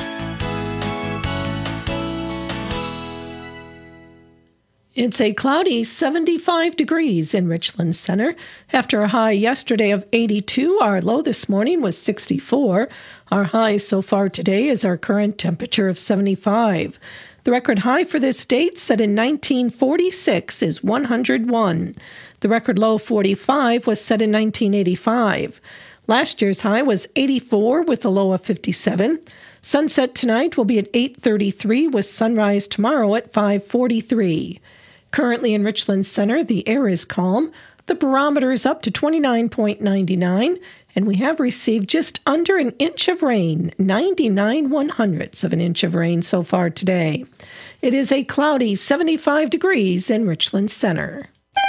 It's a cloudy seventy-five degrees in Richland Center. After a high yesterday of eighty-two, our low this morning was sixty-four. Our high so far today is our current temperature of seventy-five. The record high for this date, set in nineteen forty-six, is one hundred one. The record low, forty-five, was set in nineteen eighty-five. Last year's high was eighty-four with a low of fifty-seven. Sunset tonight will be at eight thirty-three with sunrise tomorrow at five forty-three. Currently in Richland Center, the air is calm. The barometer is up to twenty-nine point nine nine, and we have received just under an inch of rain, ninety-nine one hundredths of an inch of rain so far today. It is a cloudy seventy-five degrees in Richland Center.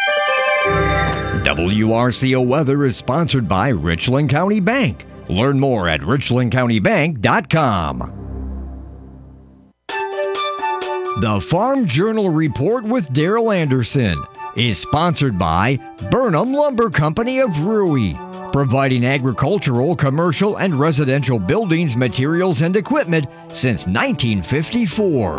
W R C O weather is sponsored by Richland County Bank. Learn more at richland county bank dot com. The Farm Journal Report with Daryl Anderson is sponsored by Burnham Lumber Company of Rui, providing agricultural, commercial, and residential buildings, materials, and equipment since nineteen fifty-four.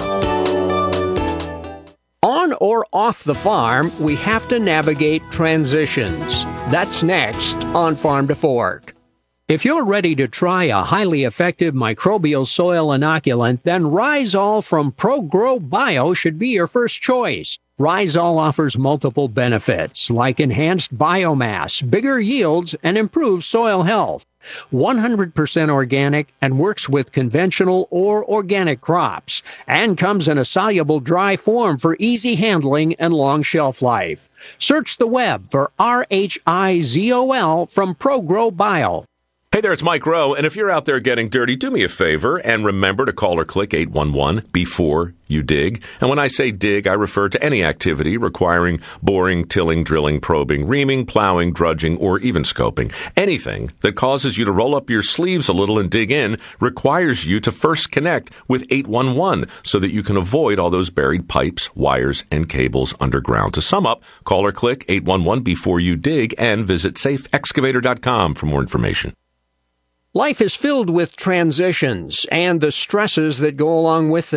On or off the farm, we have to navigate transitions. That's next on Farm to Fork. If you're ready to try a highly effective microbial soil inoculant, then Rhizol from ProGrow Bio should be your first choice. Rhizol offers multiple benefits, like enhanced biomass, bigger yields, and improved soil health. one hundred percent organic and works with conventional or organic crops, and comes in a soluble dry form for easy handling and long shelf life. Search the web for R H I Z O L from ProGrow Bio. Hey there, it's Mike Rowe, and if you're out there getting dirty, do me a favor and remember to call or click eight one one before you dig. And when I say dig, I refer to any activity requiring boring, tilling, drilling, probing, reaming, plowing, drudging, or even scoping. Anything that causes you to roll up your sleeves a little and dig in requires you to first connect with eight one one so that you can avoid all those buried pipes, wires, and cables underground. To sum up, call or click eight one one before you dig and visit safe excavator dot com for more information. Life is filled with transitions and the stresses that go along with them.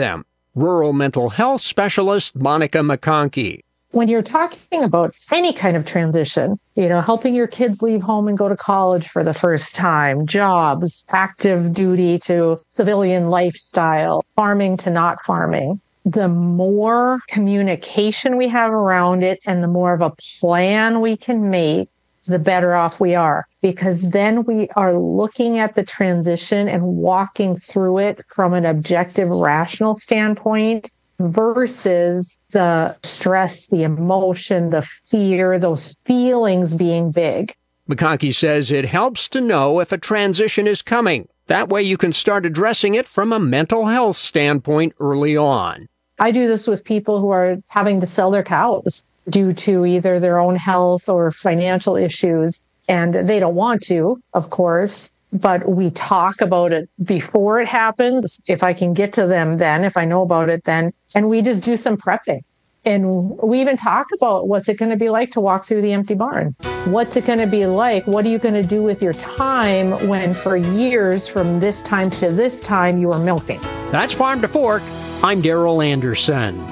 rural mental health specialist Monica McConkey. When you're talking about any kind of transition, you know, helping your kids leave home and go to college for the first time, jobs, active duty to civilian lifestyle, farming to not farming, the more communication we have around it and the more of a plan we can make, the better off we are. Because then we are looking at the transition and walking through it from an objective, rational standpoint versus the stress, the emotion, the fear, those feelings being big. McConkey says it helps to know if a transition is coming. That way you can start addressing it from a mental health standpoint early on. I do this with people who are having to sell their cows due to either their own health or financial issues, and they don't want to, of course. But we talk about it before it happens. If I can get to them then, if I know about it then, and we just do some prepping. And we even talk about what's it going to be like to walk through the empty barn? What's it going to be like? What are you going to do with your time when for years from this time to this time you are milking? That's Farm to Fork. I'm Daryl Anderson.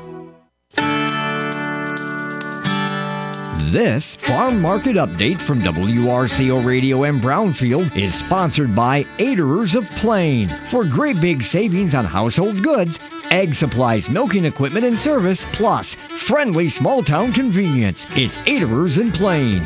This Farm Market Update from W R C O Radio in Brownfield is sponsored by Aderers of Plain. For great big savings on household goods, egg supplies, milking equipment, and service, plus friendly small-town convenience. It's Aderers in Plain.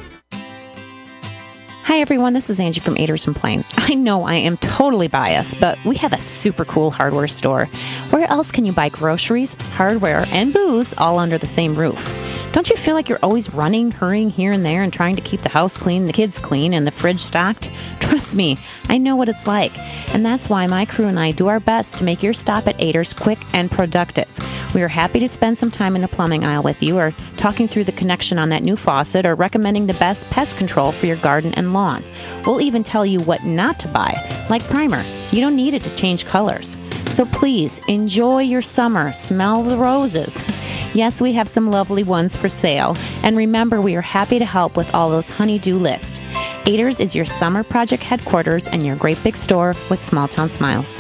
Hi everyone, this is Angie from Aderers and Plain. I know I am totally biased, but we have a super cool hardware store. Where else can you buy groceries, hardware, and booze all under the same roof? Don't you feel like you're always running, hurrying here and there and trying to keep the house clean, the kids clean, and the fridge stocked? Trust me, I know what it's like. And that's why my crew and I do our best to make your stop at Aderers quick and productive. We are happy to spend some time in the plumbing aisle with you, or talking through the connection on that new faucet, or recommending the best pest control for your garden and lawn. We'll even tell you what not to buy, like primer. You don't need it to change colors. So please, enjoy your summer. Smell the roses. Yes, we have some lovely ones for sale. And remember, we are happy to help with all those honey-do lists. Aderers is your summer project headquarters and your great big store with small town smiles.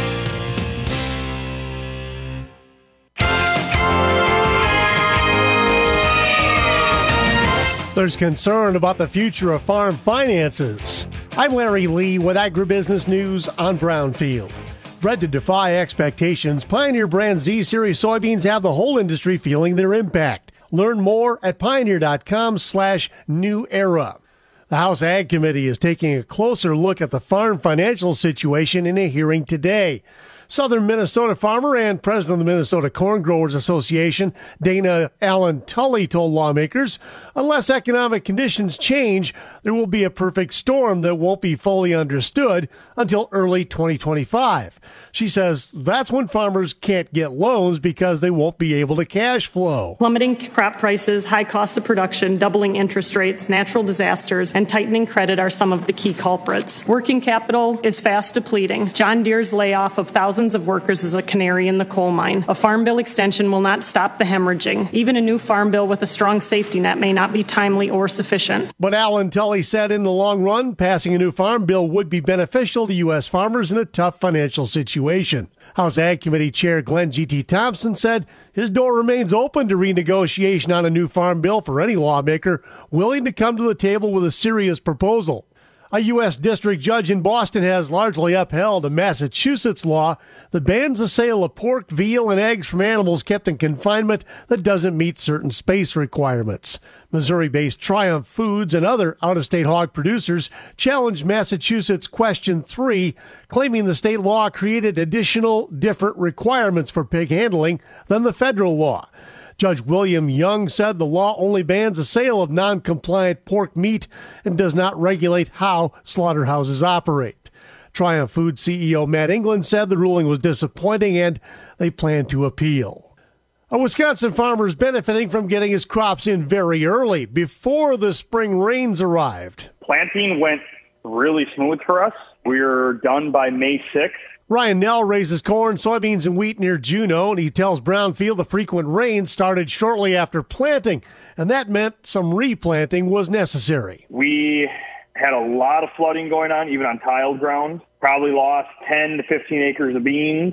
There's concern about the future of farm finances. I'm Larry Lee with Agribusiness News on Brownfield. Bred to defy expectations, Pioneer brand Z-Series soybeans have the whole industry feeling their impact. Learn more at pioneer.com slash new era. The House Ag Committee is taking a closer look at the farm financial situation in a hearing today. Southern Minnesota farmer and president of the Minnesota Corn Growers Association, Dana Allen Tully, told lawmakers, unless economic conditions change, there will be a perfect storm that won't be fully understood until early twenty twenty-five. She says that's when farmers can't get loans because they won't be able to cash flow. Plummeting crop prices, high cost of production, doubling interest rates, natural disasters, and tightening credit are some of the key culprits. Working capital is fast depleting. John Deere's layoff of thousands of workers is a canary in the coal mine. A farm bill extension will not stop the hemorrhaging. Even a new farm bill with a strong safety net may not be timely or sufficient. But Allen Tully said in the long run, passing a new farm bill would be beneficial to U S farmers in a tough financial situation. House Ag Committee Chair Glenn G T. Thompson said his door remains open to renegotiation on a new farm bill for any lawmaker willing to come to the table with a serious proposal. A U S district judge in Boston has largely upheld a Massachusetts law that bans the sale of pork, veal, and eggs from animals kept in confinement that doesn't meet certain space requirements. Missouri-based Triumph Foods and other out-of-state hog producers challenged Massachusetts Question three, claiming the state law created additional different requirements for pig handling than the federal law. Judge William Young said the law only bans the sale of non-compliant pork meat and does not regulate how slaughterhouses operate. Triumph Foods C E O Matt England said the ruling was disappointing and they plan to appeal. A Wisconsin farmer is benefiting from getting his crops in very early, before the spring rains arrived. Planting went really smooth for us. We're done by May sixth. Ryan Nell raises corn, soybeans, and wheat near Juneau, and he tells Brownfield the frequent rain started shortly after planting, and that meant some replanting was necessary. We had a lot of flooding going on, even on tiled ground. Probably lost ten to fifteen acres of beans.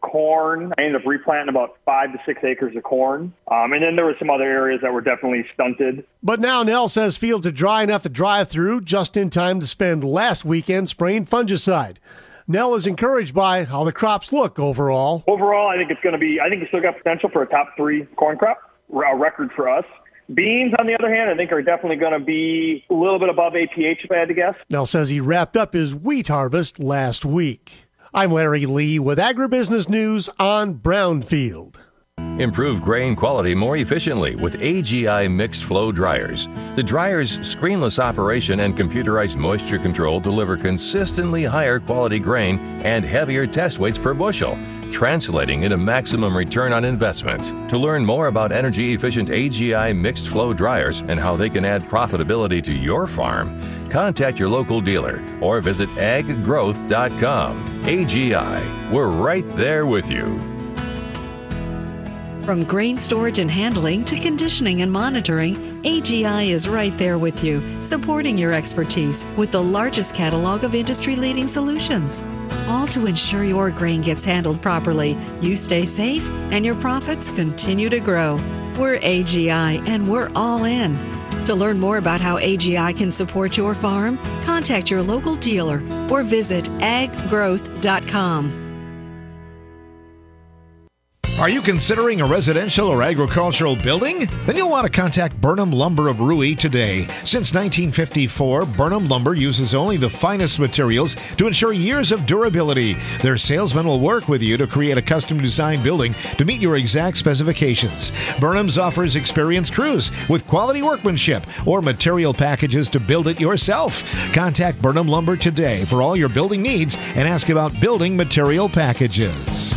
corn. I ended up replanting about five to six acres of corn. Um, and then there were some other areas that were definitely stunted. But now Nell says fields are dry enough to drive through just in time to spend last weekend spraying fungicide. Nell is encouraged by how the crops look overall. Overall, I think it's going to be, I think it's still got potential for a top three corn crop, a record for us. Beans, on the other hand, I think are definitely going to be a little bit above A P H, if I had to guess. Nell says he wrapped up his wheat harvest last week. I'm Larry Lee with Agribusiness News on Brownfield. Improve grain quality more efficiently with A G I mixed flow dryers. The dryer's screenless operation and computerized moisture control deliver consistently higher quality grain and heavier test weights per bushel, translating into maximum return on investment. To learn more about energy efficient A G I mixed flow dryers and how they can add profitability to your farm, contact your local dealer or visit ag growth dot com. A G I, we're right there with you. From grain storage and handling to conditioning and monitoring, A G I is right there with you, supporting your expertise with the largest catalog of industry-leading solutions. All to ensure your grain gets handled properly, you stay safe, and your profits continue to grow. We're A G I, and we're all in. To learn more about how A G I can support your farm, contact your local dealer or visit ag growth dot com. Are you considering a residential or agricultural building? Then you'll want to contact Burnham Lumber of Rui today. Since nineteen fifty-four, Burnham Lumber uses only the finest materials to ensure years of durability. Their salesmen will work with you to create a custom-designed building to meet your exact specifications. Burnham's offers experienced crews with quality workmanship or material packages to build it yourself. Contact Burnham Lumber today for all your building needs and ask about building material packages.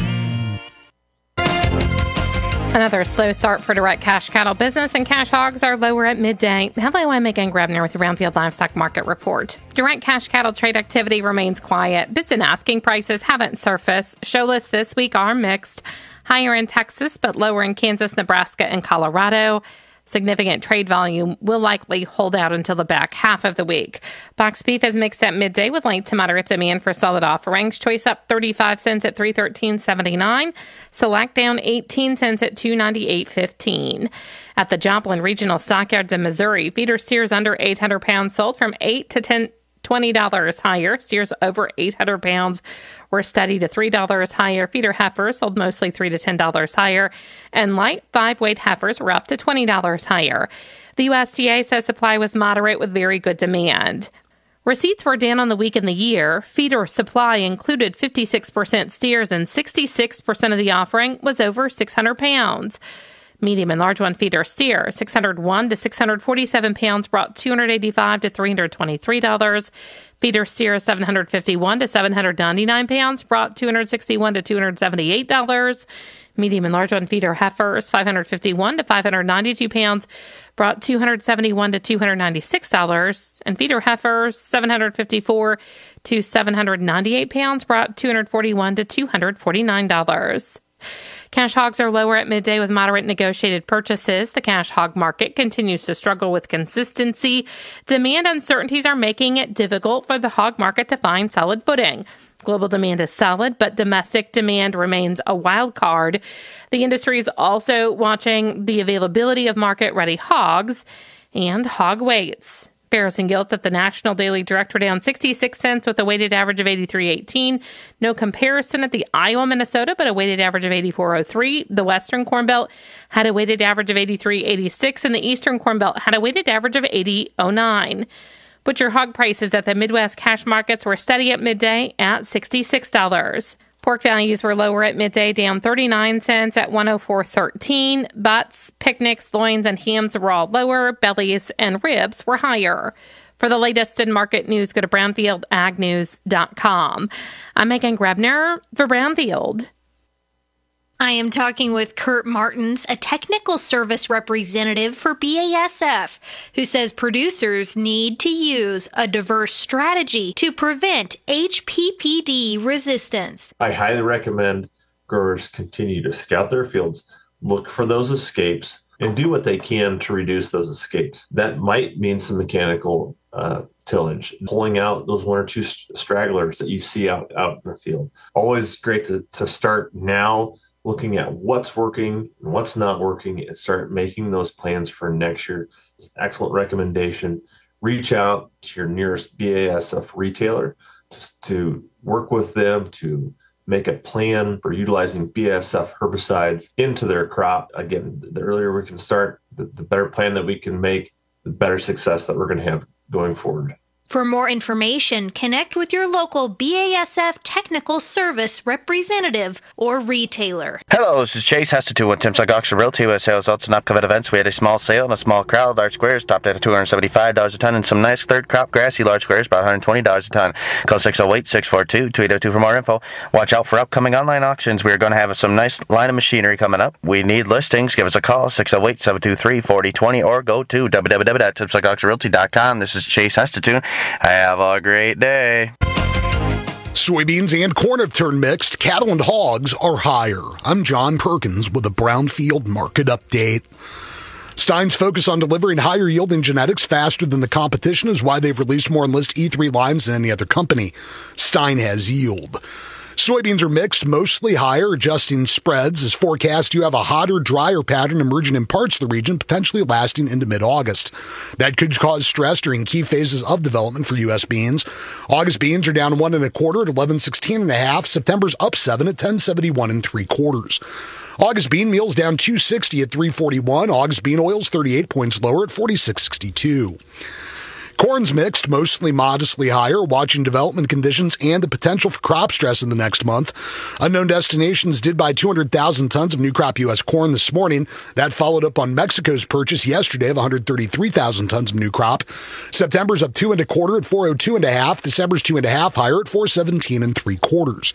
Another slow start for direct cash cattle business, and cash hogs are lower at midday. Hello, I'm Megan Grebner with the Brownfield Livestock Market Report. Direct cash cattle trade activity remains quiet. Bids and asking prices haven't surfaced. Show lists this week are mixed. Higher in Texas, but lower in Kansas, Nebraska, and Colorado. Significant trade volume will likely hold out until the back half of the week. Box beef is mixed at midday with light to moderate demand for solid offerings. Choice up thirty-five cents at three thirteen seventy-nine. Select down eighteen cents at two ninety-eight fifteen. At the Joplin Regional Stockyards in Missouri, feeder steers under eight hundred pounds sold from eight to ten. twenty dollars higher. Steers over eight hundred pounds were steady to three dollars higher. Feeder heifers sold mostly three to ten dollars higher. And light five-weight heifers were up to twenty dollars higher. The U S D A says supply was moderate with very good demand. Receipts were down on the week and the year. Feeder supply included fifty-six percent steers, and sixty-six percent of the offering was over six hundred pounds. Medium and large one feeder steer, six hundred one to six hundred forty-seven pounds, brought two hundred eighty-five to three hundred twenty-three dollars. Feeder steer, seven hundred fifty-one to seven hundred ninety-nine pounds, brought two hundred sixty-one to two hundred seventy-eight dollars. Medium and large one feeder heifers, five hundred fifty-one to five hundred ninety-two pounds, brought two hundred seventy-one to two hundred ninety-six dollars. And feeder heifers, seven hundred fifty-four to seven hundred ninety-eight pounds, brought two hundred forty-one to two hundred forty-nine dollars. Cash hogs are lower at midday with moderate negotiated purchases. The cash hog market continues to struggle with consistency. Demand uncertainties are making it difficult for the hog market to find solid footing. Global demand is solid, but domestic demand remains a wild card. The industry is also watching the availability of market-ready hogs and hog weights. Bears and Gilt at the National Daily Direct were down sixty-six cents with a weighted average of eighty-three eighteen. No comparison at the Iowa, Minnesota, but a weighted average of eighty-four oh three. The Western Corn Belt had a weighted average of eighty-three eighty-six, and the Eastern Corn Belt had a weighted average of eighty oh nine. Butcher hog prices at the Midwest cash markets were steady at midday at sixty-six dollars. Pork values were lower at midday, down thirty-nine cents at one oh four thirteen. Butts, picnics, loins, and hams were all lower. Bellies and ribs were higher. For the latest in market news, go to brownfield ag news dot com. I'm Megan Grebner for Brownfield. I am talking with Kurt Martins, a technical service representative for B A S F, who says producers need to use a diverse strategy to prevent H P P D resistance. I highly recommend growers continue to scout their fields, look for those escapes, and do what they can to reduce those escapes. That might mean some mechanical uh, tillage, pulling out those one or two stragglers that you see out, out in the field. Always great to, to start now looking at what's working and what's not working and start making those plans for next year. It's an excellent recommendation. Reach out to your nearest B A S F retailer to, to work with them to make a plan for utilizing B A S F herbicides into their crop. Again, the earlier we can start, the, the better plan that we can make, the better success that we're going to have going forward. For more information, connect with your local B A S F technical service representative or retailer. Hello, this is Chase Hestitute with Timsock Auction Realty with sales results and upcoming events. We had a small sale and a small crowd. Large squares topped at two hundred seventy-five dollars a ton, and some nice third crop grassy large squares about one hundred twenty dollars a ton. Call six oh eight, six four two, two eight oh two for more info. Watch out for upcoming online auctions. We are going to have some nice line of machinery coming up. We need listings. Give us a call, six oh eight, seven two three, four oh two oh, or go to w w w dot timsock auction realty dot com. This is Chase Hestitute. Have a great day. Soybeans and corn have turned mixed. Cattle and hogs are higher. I'm John Perkins with a Brownfield market update. Stein's focus on delivering higher yielding genetics faster than the competition is why they've released more Enlist E three lines than any other company. Stein has yield. Soybeans are mixed, mostly higher, adjusting spreads. As forecast, you have a hotter, drier pattern emerging in parts of the region, potentially lasting into mid-August. That could cause stress during key phases of development for U S beans. August beans are down one and a quarter at eleven sixteen and a half. September's up seven at ten seventy-one and three quarters. August bean meal's down two sixty at three forty-one. August bean oil's thirty-eight points lower at forty-six sixty-two. Corn's mixed, mostly modestly higher, watching development conditions and the potential for crop stress in the next month. Unknown Destinations did buy two hundred thousand tons of new crop U S corn this morning. That followed up on Mexico's purchase yesterday of one hundred thirty-three thousand tons of new crop. September's up two and a quarter at four oh two and a half. December's two and a half higher at four seventeen and three quarters.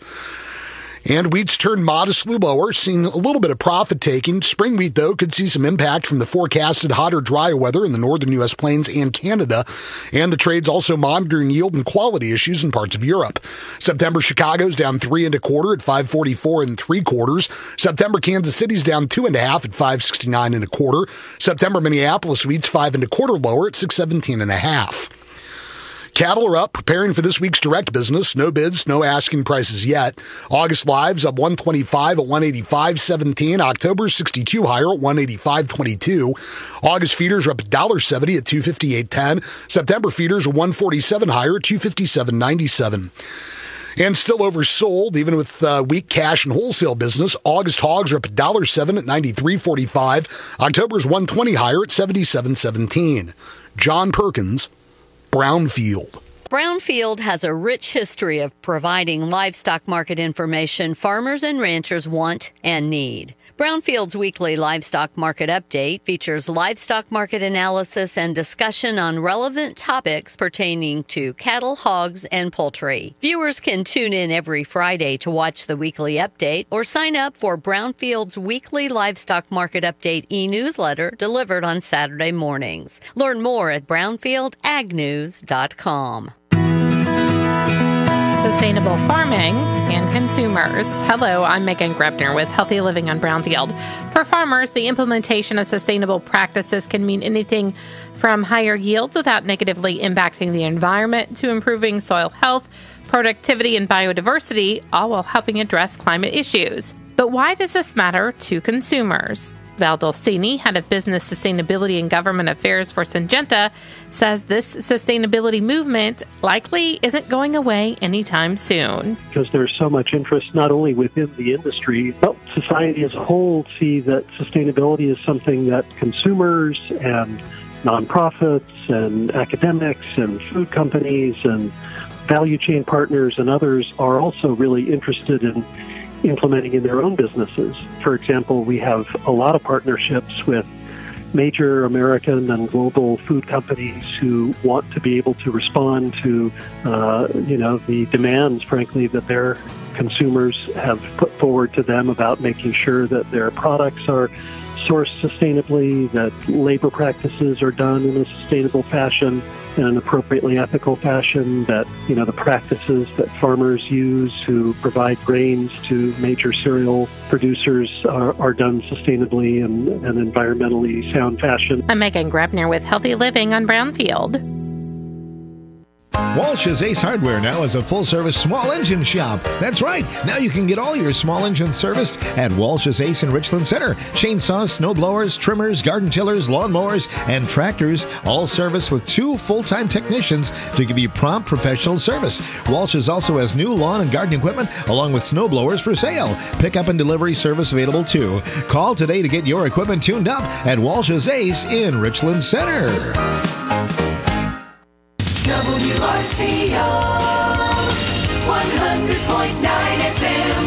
And wheat's turned modestly lower, seeing a little bit of profit taking. Spring wheat, though, could see some impact from the forecasted hotter, drier weather in the northern U S plains and Canada. And the trade's also monitoring yield and quality issues in parts of Europe. September Chicago's down three and a quarter at five forty-four and three quarters. September Kansas City's down two and a half at five sixty-nine and a quarter. September Minneapolis wheat's five and a quarter lower at six seventeen and a half. Cattle are up, preparing for this week's direct business. No bids, no asking prices yet. August lives up one twenty-five at one eighty-five seventeen. October sixty-two higher at one eighty-five twenty-two. August feeders are up one dollar seventy at two fifty-eight ten. September feeders are one forty-seven higher at two fifty-seven ninety-seven. And still oversold, even with uh, weak cash and wholesale business. August hogs are up one dollar seven at ninety-three forty-five. October's one twenty higher at seventy-seven seventeen. John Perkins, Brownfield. Brownfield has a rich history of providing livestock market information farmers and ranchers want and need. Brownfield's weekly livestock market update features livestock market analysis and discussion on relevant topics pertaining to cattle, hogs, and poultry. Viewers can tune in every Friday to watch the weekly update or sign up for Brownfield's weekly livestock market update e-newsletter delivered on Saturday mornings. Learn more at brownfield ag news dot com. Sustainable farming and consumers. Hello, I'm Megan Grebner with Healthy Living on Brownfield. For farmers, the implementation of sustainable practices can mean anything from higher yields without negatively impacting the environment to improving soil health, productivity, and biodiversity, all while helping address climate issues. But why does this matter to consumers? Val Dolcini, head of business sustainability and government affairs for Syngenta, says this sustainability movement likely isn't going away anytime soon. Because there's so much interest not only within the industry, but society as a whole see that sustainability is something that consumers and nonprofits and academics and food companies and value chain partners and others are also really interested in implementing in their own businesses. For example, we have a lot of partnerships with major American and global food companies who want to be able to respond to, uh, you know, the demands, frankly, that their consumers have put forward to them about making sure that their products are sourced sustainably, that labor practices are done in a sustainable fashion, in an appropriately ethical fashion, that, you know, the practices that farmers use who provide grains to major cereal producers are, are done sustainably and, and environmentally sound fashion. I'm Megan Grebner with Healthy Living on Brownfield. Walsh's Ace Hardware now is a full-service small engine shop. That's right. Now you can get all your small engines serviced at Walsh's Ace in Richland Center. Chainsaws, snow blowers, trimmers, garden tillers, lawnmowers, and tractors, all serviced with two full-time technicians to give you prompt professional service. Walsh's also has new lawn and garden equipment along with snow blowers for sale. Pickup and delivery service available too. Call today to get your equipment tuned up at Walsh's Ace in Richland Center. W R C O one hundred point nine F M